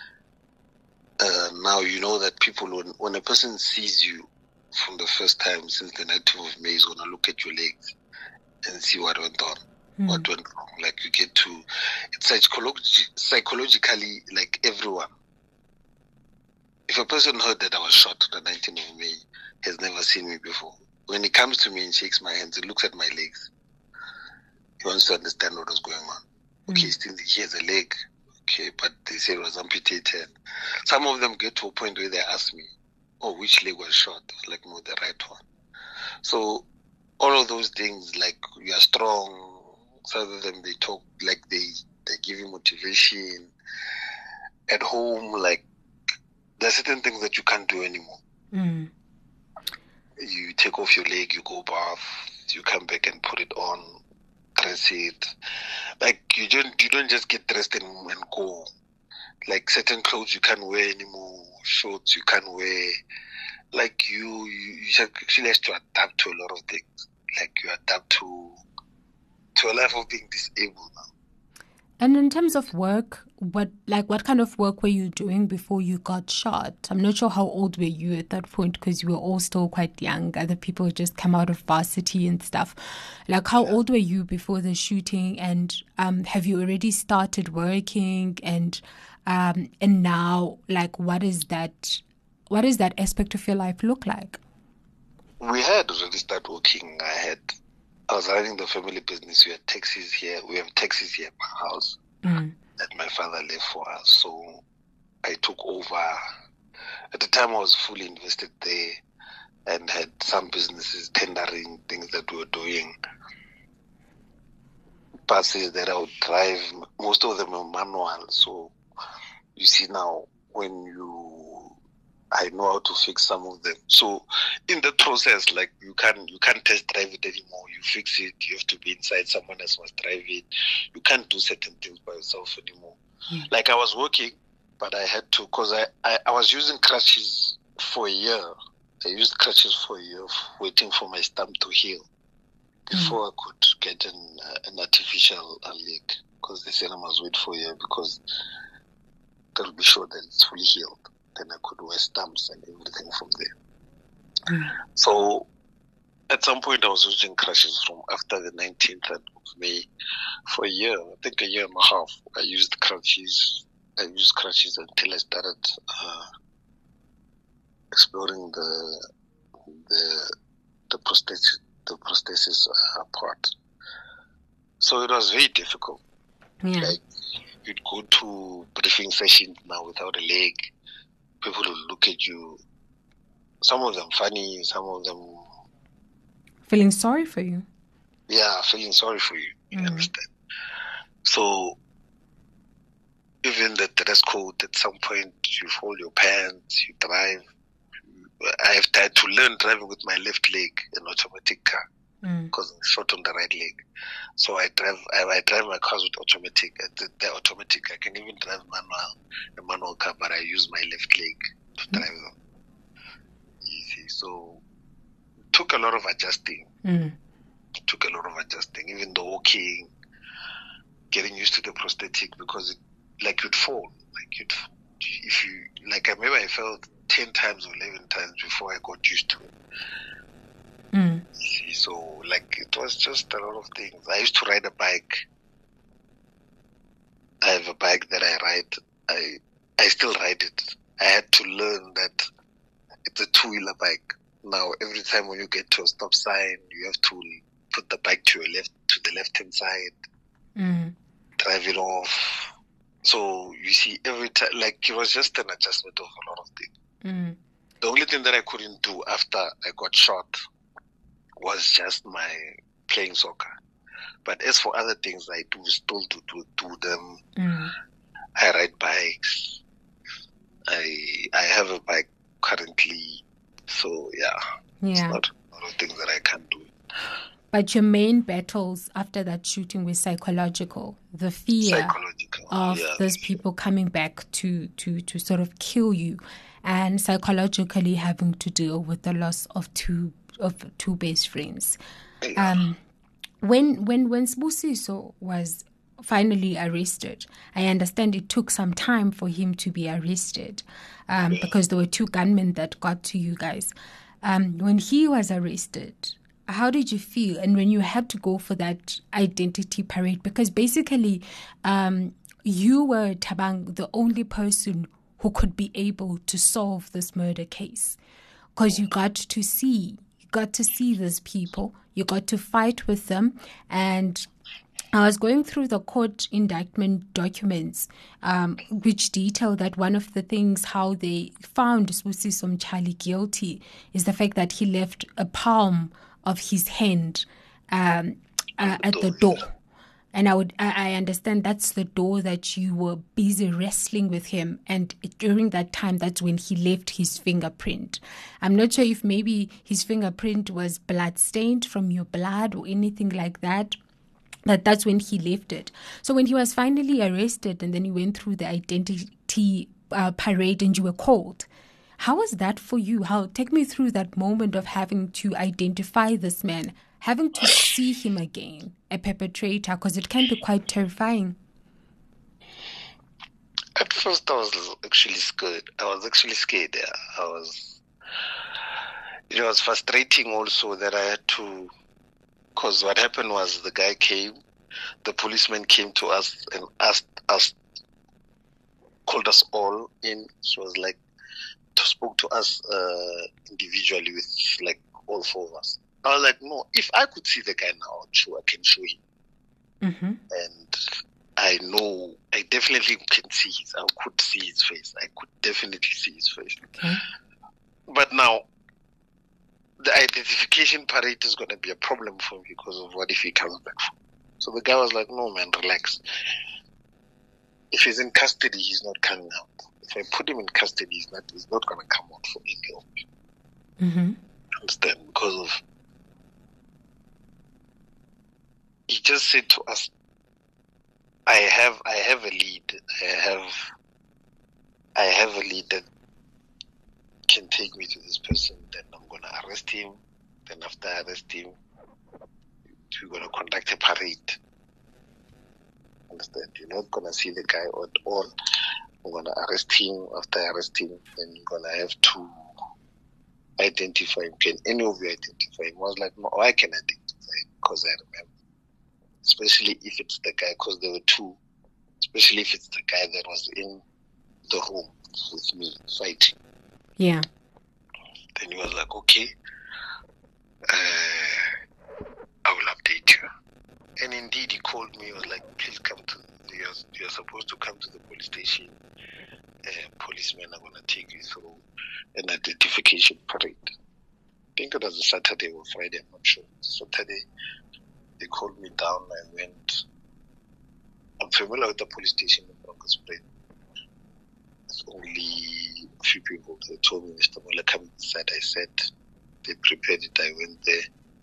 now you know that people, when a person sees you from the first time since the 19th of May, is going to look at your legs and see what went on, what went wrong. Like, you get to, it's psychologically, like, everyone. If a person heard that I was shot on the 19th of May, has never seen me before, when he comes to me and shakes my hands, he looks at my legs. He wants to understand what was going on. Okay, still he has a leg. Okay, but they say it was amputated. Some of them get to a point where they ask me, "Oh, which leg was shot?" I was like, "No, the right one." So all of those things, like, you are strong. Some of them, they talk like they give you motivation. At home, like, there are certain things that you can't do anymore. You take off your leg, you go bath, you come back and put it on, dress it. Like, you don't just get dressed and go. Like, certain clothes you can't wear anymore, shorts you can't wear. Like, you actually have to adapt to a lot of things. Like, you adapt to a life of being disabled now. And in terms of work, what kind of work were you doing before you got shot? I'm not sure how old were you at that point, because you were all still quite young. Other people just come out of varsity and stuff. Like, how old were you before the shooting? And have you already started working? And now, like, what is that aspect of your life look like? We had already started working. I was running the family business. We had taxis here. We have taxis here at my house that my father left for us. So I took over. At the time, I was fully invested there and had some businesses tendering things that we were doing. Buses that I would drive, most of them were manual. So you see now, I know how to fix some of them. So in the process, like, you can't test drive it anymore. You fix it. You have to be inside. Someone else must drive it. You can't do certain things by yourself anymore. Like, I was working, but I had to, because I was using crutches for a year. I used crutches for a year, waiting for my stump to heal before I could get an artificial leg, because they said I must wait for a year because they'll be sure that it's fully healed. Then I could wear stumps and everything from there. So at some point I was using crutches from after the 19th of May for a year. I think a year and a half. I used crutches until I started exploring the prosthesis part. So it was very difficult. Like, you'd go to briefing sessions now without a leg. People will look at you, some of them funny, some of them feeling sorry for you. Yeah, feeling sorry for you. You understand? So even the dress code, at some point you fold your pants, you drive. I have tried to learn driving with my left leg, an automatic car, because I'm short on the right leg. So I drive my cars with automatic. The automatic, I can even drive a manual car, but I use my left leg to drive them. Easy. So it took a lot of adjusting. Took a lot of adjusting, even the walking, getting used to the prosthetic, because you'd fall. I remember I fell 10 times or 11 times before I got used to it. So it was just a lot of things. I used to ride a bike. I have a bike that I ride. I still ride it. I had to learn that it's a two-wheeler bike. Now, every time when you get to a stop sign, you have to put the bike to the left-hand side, drive it off. So you see, every time, it was just an adjustment of a lot of things. The only thing that I couldn't do after I got shot was just my playing soccer. But as for other things, I still do them. I ride bikes. I have a bike currently. So it's not a lot of things that I can't do. But your main battles after that shooting were psychological. The fear of those people coming back to sort of kill you, and psychologically having to deal with the loss of two best friends. When Sibusiso was finally arrested, I understand it took some time for him to be arrested because there were two gunmen that got to you guys. When he was arrested, how did you feel? And when you had to go for that identity parade, because basically you were, Thabang, the only person who could be able to solve this murder case, because you got to see these people, you got to fight with them. And I was going through the court indictment documents, which detail that one of the things how they found Sibusiso Mtshali guilty is the fact that he left a palm of his hand at the door. And I understand that's the door that you were busy wrestling with him. And during that time, that's when he left his fingerprint. I'm not sure if maybe his fingerprint was blood-stained from your blood or anything like that. But that's when he left it. So when he was finally arrested and then he went through the identity parade and you were called, how was that for you? Take me through that moment of having to identify this man, having to see him again, a perpetrator, because it can be quite terrifying. At first, I was actually scared. It was frustrating also that I had to, because what happened was the policeman came to us and called us all in. She was spoke to us individually with all four of us. I was like, no, if I could see the guy now, I'm sure I can show him. And I know, I definitely can see I could see his face. I could definitely see his face. Okay. But now, the identification parade is going to be a problem for me because of what if he comes back for. So the guy was like, no, man, relax. If he's in custody, he's not coming out. If I put him in custody, he's not going to come out for any of it. Understand? Because of, he just said to us, I have a lead. I have a lead that can take me to this person. Then I'm going to arrest him. Then after I arrest him, we're going to conduct a parade. Understand? You're not going to see the guy at all. I'm going to arrest him. After I arrest him, then you're going to have to identify him. Can any of you identify him? I was like, no, I can identify him because I remember. Especially if it's the guy, because there were two. Especially if it's the guy that was in the room with me fighting. Yeah. Then he was like, okay, I will update you. And indeed, he called me. He was like, please come you're supposed to come to the police station. Policemen are going to take you through an identification parade. I think it was a Saturday or Friday, I'm not sure. Saturday, they called me down. I went. I'm familiar with the police station in Bronkhorstspruit. It's only a few people. They told me, Mr. Muller, come inside. I said, they prepared it. I went there.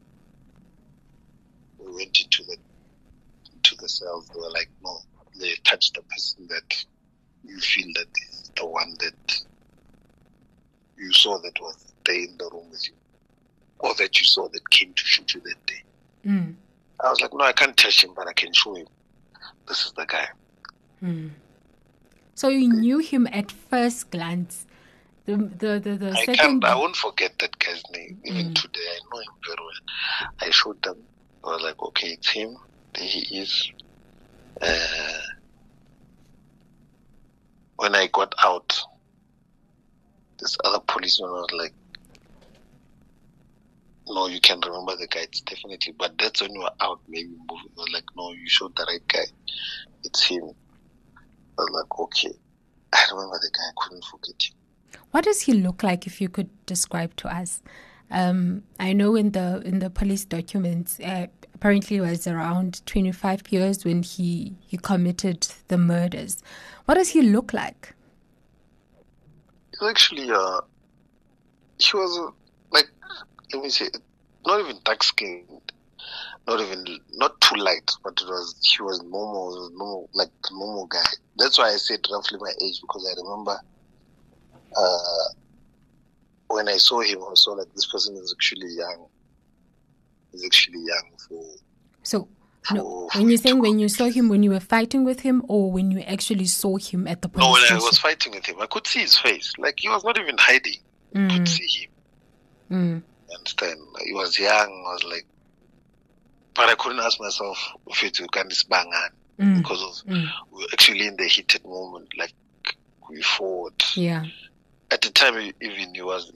We went into the cells. They were like, no, they touched the person that you feel that is the one that you saw that was there in the room with you, or that you saw that came to shoot you that day. I was like, no, I can't touch him, but I can show him. This is the guy. So you knew him at first glance. I won't forget that guy's name. Even today, I know him very well. I showed them. I was like, okay, it's him. There he is. When I got out, this other policeman was like, no, you can remember the guy. It's definitely. But that's when you were out, maybe moving. I was like, no, you showed the right guy. It's him. I was like, okay. I remember the guy. I couldn't forget him. What does he look like, if you could describe to us? I know in the police documents, apparently it was around 25 years when he committed the murders. What does he look like? Actually, he was like, let me say, not even dark skinned, not too light, but he was normal, like the normal guy. That's why I said roughly my age, because I remember when I saw him, I saw like this person is actually young. He's actually young when you're saying when you saw him when you were fighting with him, or when you actually saw him at the police station? station? No, when I was fighting with him, I could see his face. Like, he was not even hiding. I could see him. You understand? He was young. I was like, but I couldn't ask myself if it was bangan because we were actually in the heated moment. Like, we fought. Yeah. At the time, even he was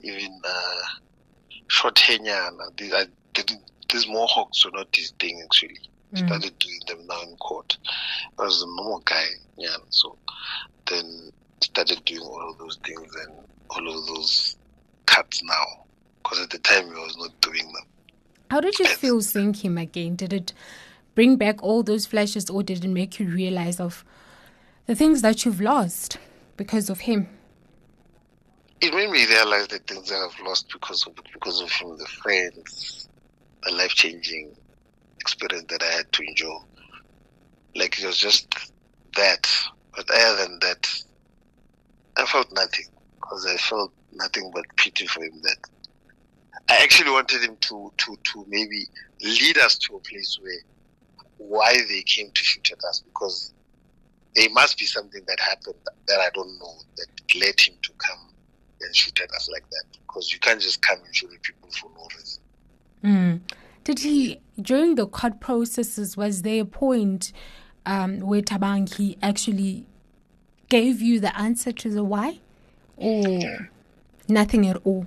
short hair. These mohawks were not his thing, actually. Started doing them now in court. I was a normal guy, yeah. So then started doing all of those things and all of those cuts now. Because at the time, he was not doing them. How did you feel seeing him again? Did it bring back all those flashes, or did it make you realize of the things that you've lost because of him? It made me realize the things that I've lost because of him, the friends, the life-changing experience that I had to endure. Like, it was just that. But other than that, I felt nothing. Because I felt nothing but pity for him. That I actually wanted him to maybe lead us to a place why they came to shoot at us, because there must be something that happened that I don't know that led him to come and shoot at us like that, because you can't just come and shoot at people for no reason. Did he, during the court processes, was there a point where Thabang, he actually gave you the answer to the why, or nothing at all?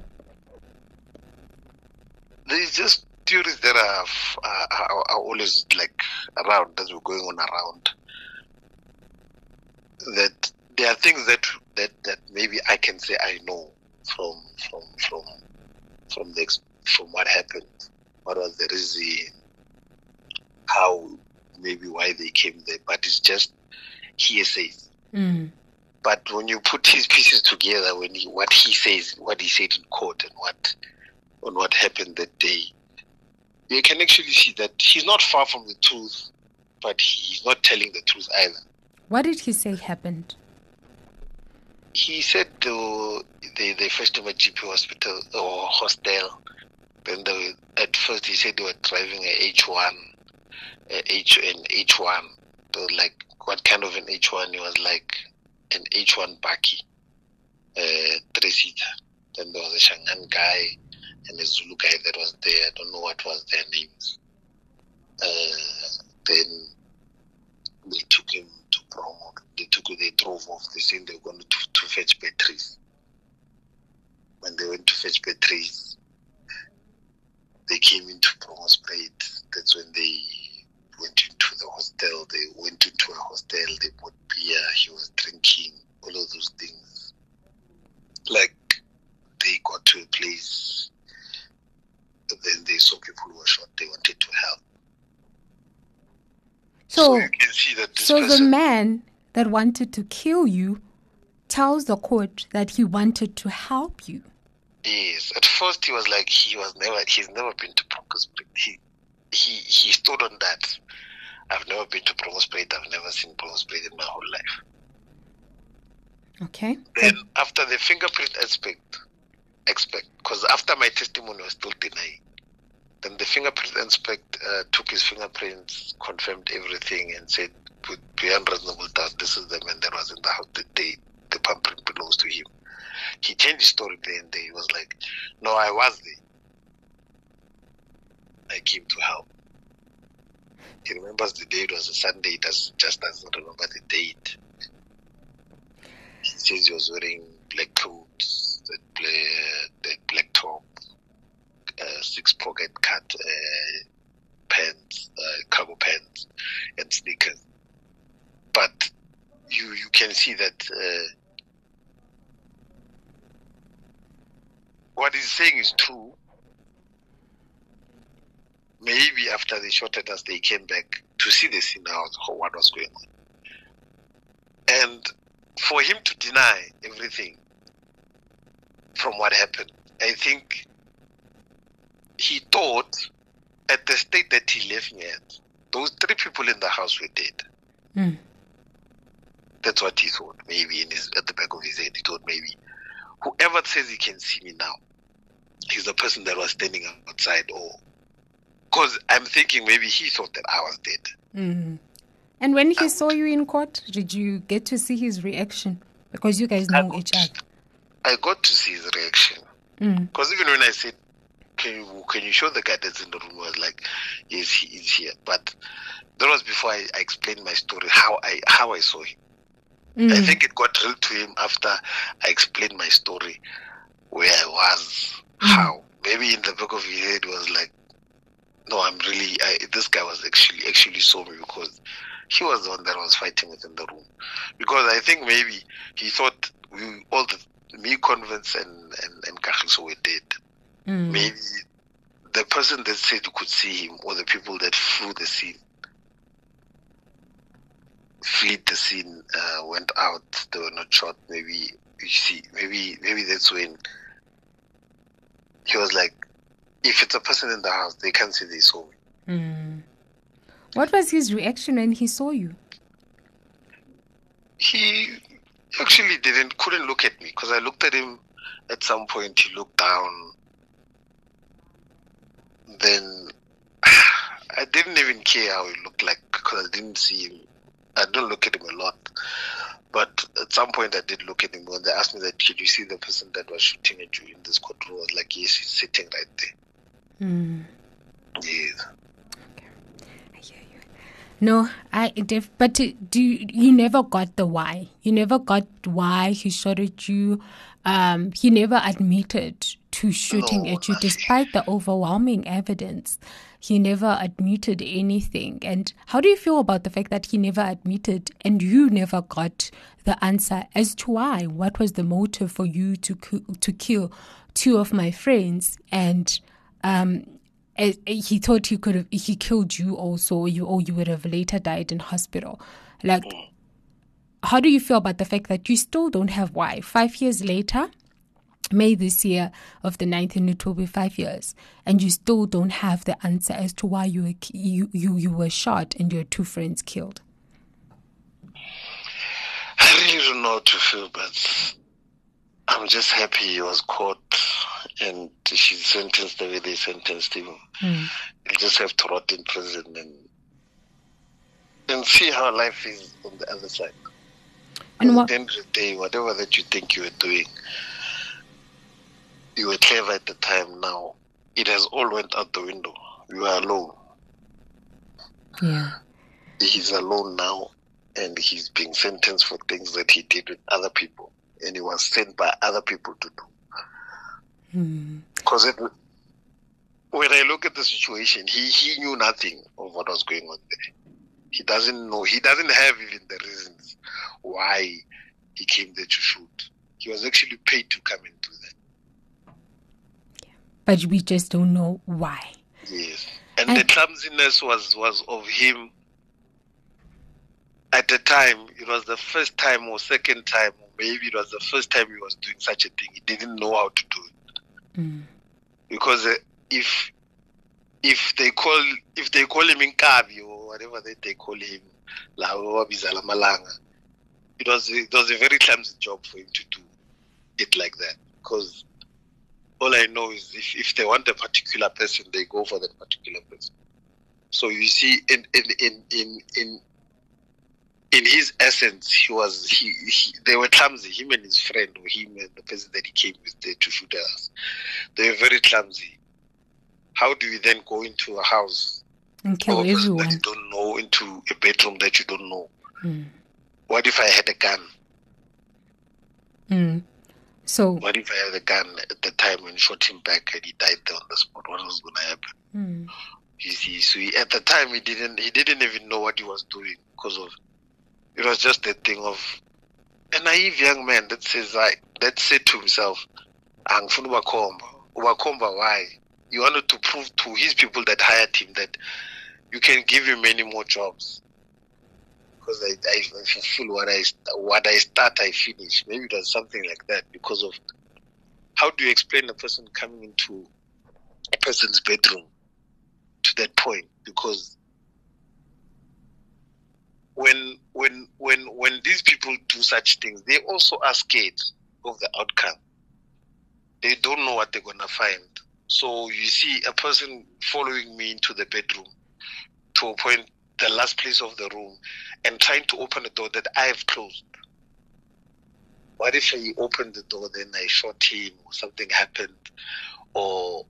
There's just theories that are always like around, that were going on around, that there are things that maybe I can say I know from what happened, what was the reason, how, maybe why they came there, but it's just hearsays. But when you put his pieces together, what he says, what he said in court, and what happened that day, you can actually see that he's not far from the truth, but he's not telling the truth either. What did he say happened? He said they fetched him at GP hospital or hostel. Then at first he said they were driving a H1. So like, what kind of an H1? It was like an H1 Baki, 3-seater. Then there was a Shangan guy and a Zulu guy that was there. I don't know what was their names. Then they took him to Promo. They drove off. They said they were going to fetch batteries. When they went to fetch batteries, they came into Promo Sprayed. That's when they went into the hostel. They went into a hostel. They bought beer. He was drinking. All of those things. Like, they got to a place. Then they saw people who were shot. They wanted to help. So you can see that the man that wanted to kill you tells the court that he wanted to help you. Yes. At first he was like, he's never been to Broncospruit. He stood on that. I've never been to Broncospruit. I've never seen Broncospruit in my whole life. Okay. Then after the fingerprint aspect, expect, because after my testimony was still denying. Then the fingerprint inspector took his fingerprints, confirmed everything, and said, beyond reasonable doubt, this is the man that was in the house the day the palm print belongs to him. He changed his story there and there. He was like, no, I was there. I came to help. He remembers the day. It was a Sunday. He just doesn't remember the date. He says he was wearing black clothes, that black top, 6-pocket cut pants, cargo pants, and sneakers. But you can see that what he's saying is true. Maybe after they shot at us, they came back to see the scene now, what was going on. And for him to deny everything from what happened, I think he thought at the state that he left me at, those 3 people in the house were dead. Mm. That's what he thought, maybe at the back of his head. He thought maybe whoever says he can see me now, he's the person that was standing outside, or because I'm thinking maybe he thought that I was dead. Mm-hmm. And when he saw you in court, did you get to see his reaction? Because you guys know each other. I got to see his reaction. Because even when I said, can you show the guy that's in the room, I was like, yes, he is here. But that was before I explained my story, how I saw him. I think it got real to him after I explained my story, where I was, how. Maybe in the back of his head was like, no, this guy was actually saw me, because he was the one that was fighting within the room. Because I think maybe he thought me, Convents, and Kagiso were dead. Maybe the person that said you could see him, or the people that fled the scene, went out, they were not shot. Maybe you see, maybe that's when he was like, if it's a person in the house, they can't say they saw me. What was his reaction when he saw you? He actually couldn't look at me, because I looked at him at some point. He looked down. Then I didn't even care how he looked like, because I didn't see him. I don't look at him a lot. But at some point I did look at him. When they asked me that, did you see the person that was shooting at you in this courtroom? I was like, yes, he's sitting right there. Yes. Okay. I hear you. No, but you never got the why. You never got why he shot at you. He never admitted to shooting at you, despite the overwhelming evidence. He never admitted anything. And how do you feel about the fact that he never admitted, and you never got the answer as to why? What was the motive for you to kill 2 of my friends? And he thought he killed you also, or you would have later died in hospital. Like, how do you feel about the fact that you still don't have why? 5 years later, May this year of the 9th, and it will be 5 years, and you still don't have the answer as to why you were shot and your 2 friends killed? I really don't know how to feel, but I'm just happy he was caught and she's sentenced the way they sentenced him. He'll just have to rot in prison and see how life is on the other side. And at the end of the day, whatever that you think you were doing, you were clever at the time. Now it has all went out the window. You are alone. Yeah. He's alone now, and he's being sentenced for things that he did with other people, and he was sent by other people to do. Because when I look at the situation, he knew nothing of what was going on there. He doesn't know. He doesn't have even the reasons why he came there to shoot. He was actually paid to come and do that. But we just don't know why. Yes. And the clumsiness was of him. At the time, it was the first time or second time, or maybe it was the first time he was doing such a thing. He didn't know how to do it. Because if they call him Inkabi or whatever they call him, it was a very clumsy job for him to do it like that. Because All I know is if they want a particular person, they go for that particular person. So you see, in his essence, they were clumsy. Him and his friend, or him and the person that he came with there to shoot us, they were very clumsy. How do you then go into a house and kill everyone that you don't know, into a bedroom that you don't know? Mm. What if I had a gun? So what if I had a gun at the time and shot him back and he died there on the spot? What was going to happen? You see, so at the time he didn't even know what he was doing, because of it was just a thing of a naive young man that said to himself, Ubakomba, why? He wanted to prove to his people that hired him that you can give him many more jobs. Because I feel what I start, I finish. Maybe it was something like that, because of how do you explain a person coming into a person's bedroom to that point? Because when these people do such things, they also are scared of the outcome. They don't know what they're gonna find. So you see a person following me into the bedroom to a point, the last place of the room, and trying to open a door that I have closed. What if he opened the door, then I shot him, or something happened, or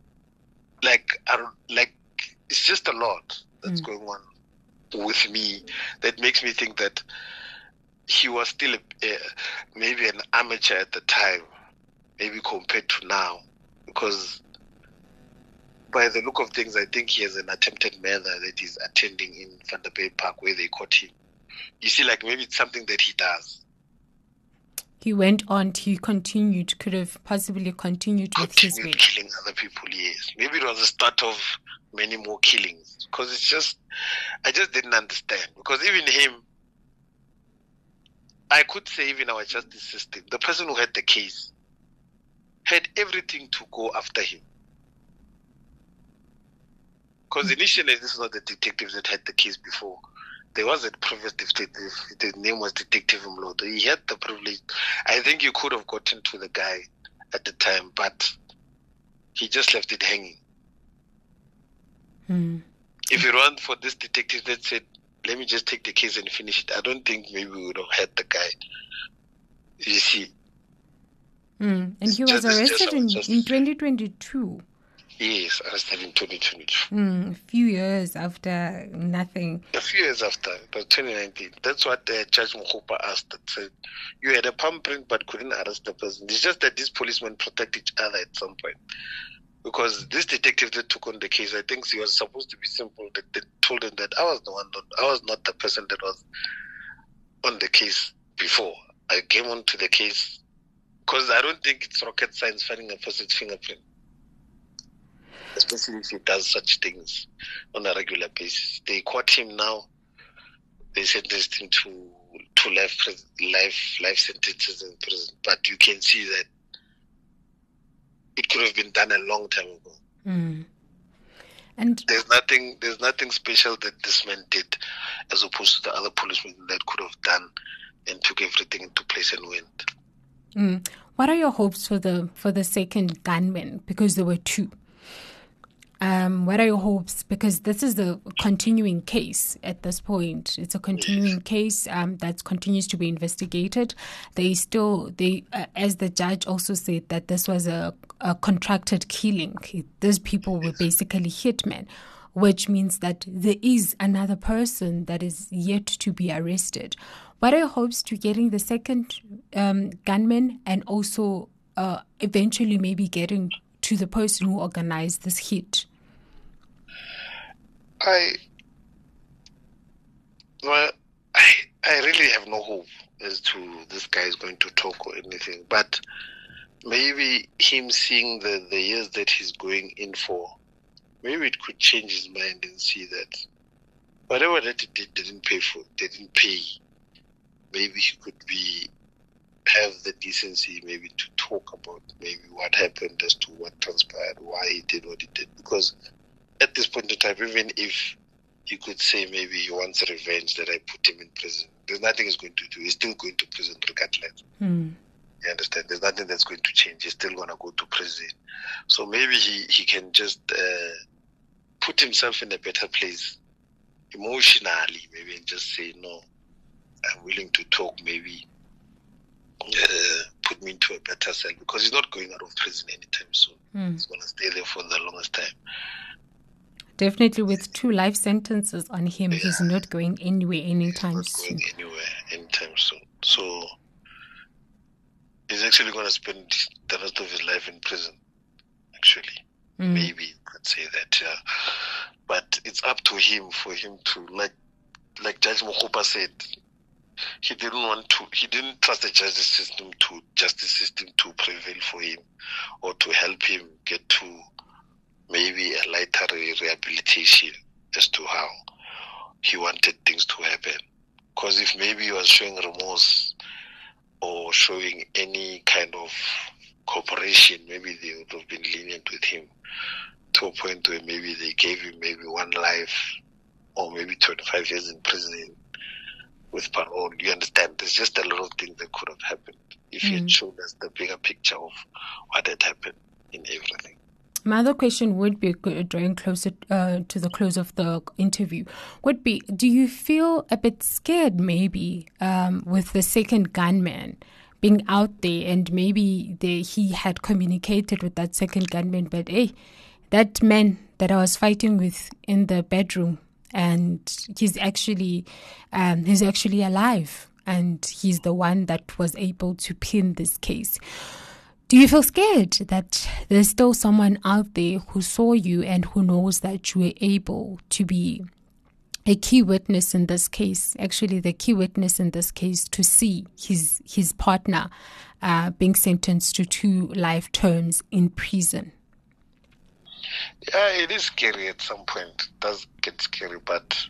it's just a lot that's going on with me that makes me think that he was still maybe an amateur at the time, maybe compared to now, because by the look of things, I think he has an attempted murder that he's attending in Van der Bay Park where they caught him. You see, like maybe it's something that he does. He went on, could have possibly continued with his way. Killing other people, yes. Maybe it was the start of many more killings. Because I just didn't understand. Because even him, I could say even our justice system, the person who had the case, had everything to go after him. Because initially, this was not the detective that had the case before. There was a previous detective. His name was Detective Mlodo. He had the privilege. I think you could have gotten to the guy at the time, but he just left it hanging. If it weren't for this detective that said, let me just take the case and finish it, I don't think maybe we would have had the guy. You see. And he was arrested in 2022. Yes, arrested in 2022. A few years after nothing. A few years after, it was 2019. That's what Judge Mokgopa asked. That said, you had a palm print but couldn't arrest the person. It's just that these policemen protect each other at some point. Because this detective that took on the case, I think he was supposed to be simple. They told him that I was not the person that was on the case before. I came onto the case because I don't think it's rocket science finding a person's fingerprint. Especially if he does such things on a regular basis. They caught him now. They sentenced him to life sentences in prison. But you can see that it could have been done a long time ago. And there's nothing special that this man did, as opposed to the other policemen that could have done and took everything into place and went. What are your hopes for the second gunman? Because there were two. What are your hopes? Because this is a continuing case at this point. It's a continuing case that continues to be investigated. As the judge also said, that this was a contracted killing. These people were basically hitmen, which means that there is another person that is yet to be arrested. What are your hopes to getting the second gunman, and also eventually maybe getting to the person who organized this hit? I really have no hope as to this guy is going to talk or anything. But maybe him seeing the years that he's going in for, maybe it could change his mind and see that whatever that he did, they didn't pay. Maybe he could have the decency maybe to talk about maybe what happened as to what transpired, why he did what he did. Because at this point in time, even if he could say maybe he wants revenge that I put him in prison, there's nothing he's going to do. He's still going to prison regardless. You understand? There's nothing that's going to change. He's still going to go to prison. So maybe he can just put himself in a better place emotionally, maybe, and just say, no, I'm willing to talk, maybe put me into a better cell, because he's not going out of prison anytime soon. He's going to stay there for the longest time. Definitely, with 2 life sentences on him, he's not going anywhere anytime soon. He's not going anywhere anytime soon. So he's actually going to spend the rest of his life in prison, actually. Maybe you could say that, yeah. But it's up to him, for him to, like Judge Mokopa said, he didn't trust the justice system to prevail for him or to help him get to maybe a lighter rehabilitation as to how he wanted things to happen. Because if maybe he was showing remorse or showing any kind of cooperation, maybe they would have been lenient with him to a point where maybe they gave him maybe 1 life or maybe 25 years in prison with parole. You understand? There's just a lot of things that could have happened if he had shown us the bigger picture of what had happened in everything. My other question would be, drawing closer to the close of the interview, would be, do you feel a bit scared maybe with the second gunman being out there, and maybe he had communicated with that second gunman, but hey, that man that I was fighting with in the bedroom, and he's actually alive, and he's the one that was able to pin this case. Do you feel scared that there's still someone out there who saw you and who knows that you were able to be a key witness in this case, actually the key witness in this case, to see his partner being sentenced to 2 life terms in prison? Yeah, it is scary at some point. It does get scary, but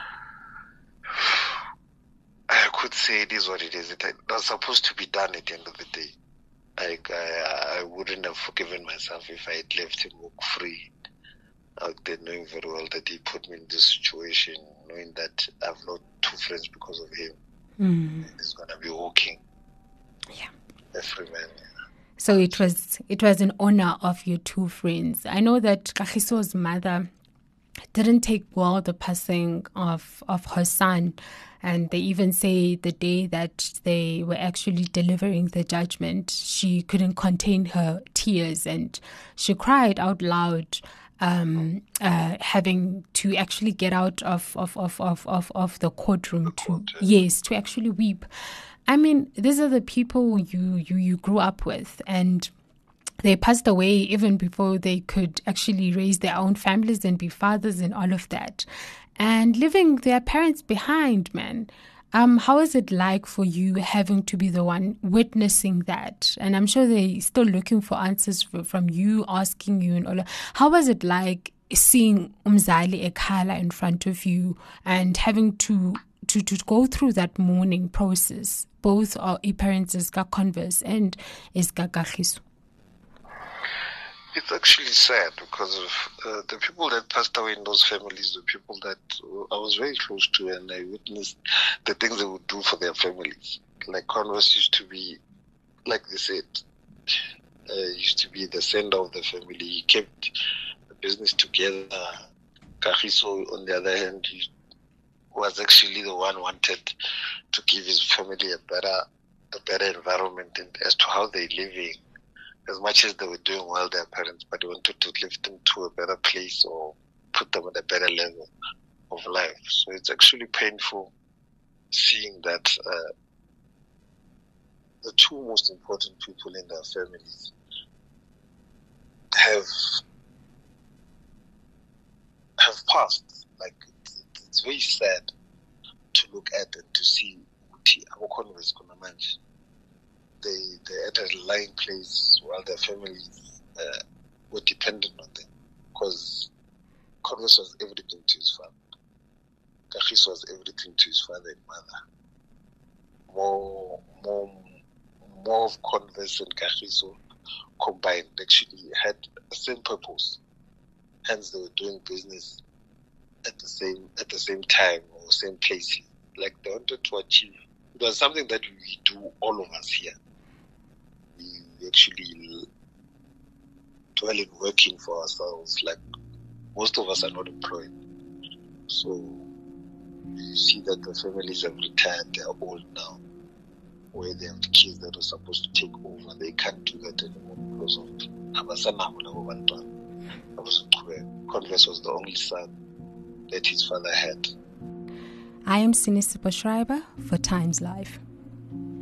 I could say it is what it is. It was supposed to be done at the end of the day. I wouldn't have forgiven myself if I had left him walk free out there, knowing very well that he put me in this situation, knowing that I've lost 2 friends because of him. And he's going to be walking. Yeah. A free man. Yeah. So it was in honor of your 2 friends. I know that Kagiso's mother didn't take well the passing of her son, and they even say the day that they were actually delivering the judgment, she couldn't contain her tears and she cried out loud, having to actually get out of the courtroom to actually weep. I mean, these are the people you grew up with, and they passed away even before they could actually raise their own families and be fathers and all of that, and leaving their parents behind, man. How is it like for you having to be the one witnessing that? And I'm sure they're still looking for answers from you, asking you and all. How was it like seeing Umzali Ekhala in front of you and having to go through that mourning process? Both our parents is Converse and is Kagiso. It's actually sad because of the people that passed away in those families, the people that I was very close to, and I witnessed the things they would do for their families. Like Converse used to be, like they said, used to be the center of the family. He kept the business together. Kagiso, on the other hand, he was actually the one wanted to give his family a better environment, and as to how they're living. As much as they were doing well, their parents, but they wanted to lift them to a better place or put them at a better level of life. So it's actually painful seeing that the 2 most important people in their families have passed. Like, it's very sad to look at and to see our Converse Konamanje. They're at a lying place while their families were dependent on them, because Converse was everything to his father. Kagiso was everything to his father and mother. More of Converse and Kagiso combined actually had the same purpose. Hence, they were doing business at the same time or same place. Like, they wanted to achieve. It was something that we do, all of us here. we actually dwell in working for ourselves. Like, most of us are not employed. So you see that the families have retired, they are old now, where they have the kids that are supposed to take over. They can't do that anymore because of Converse was the only son that his father had. I am Sinisipho Schreiber for Times Live.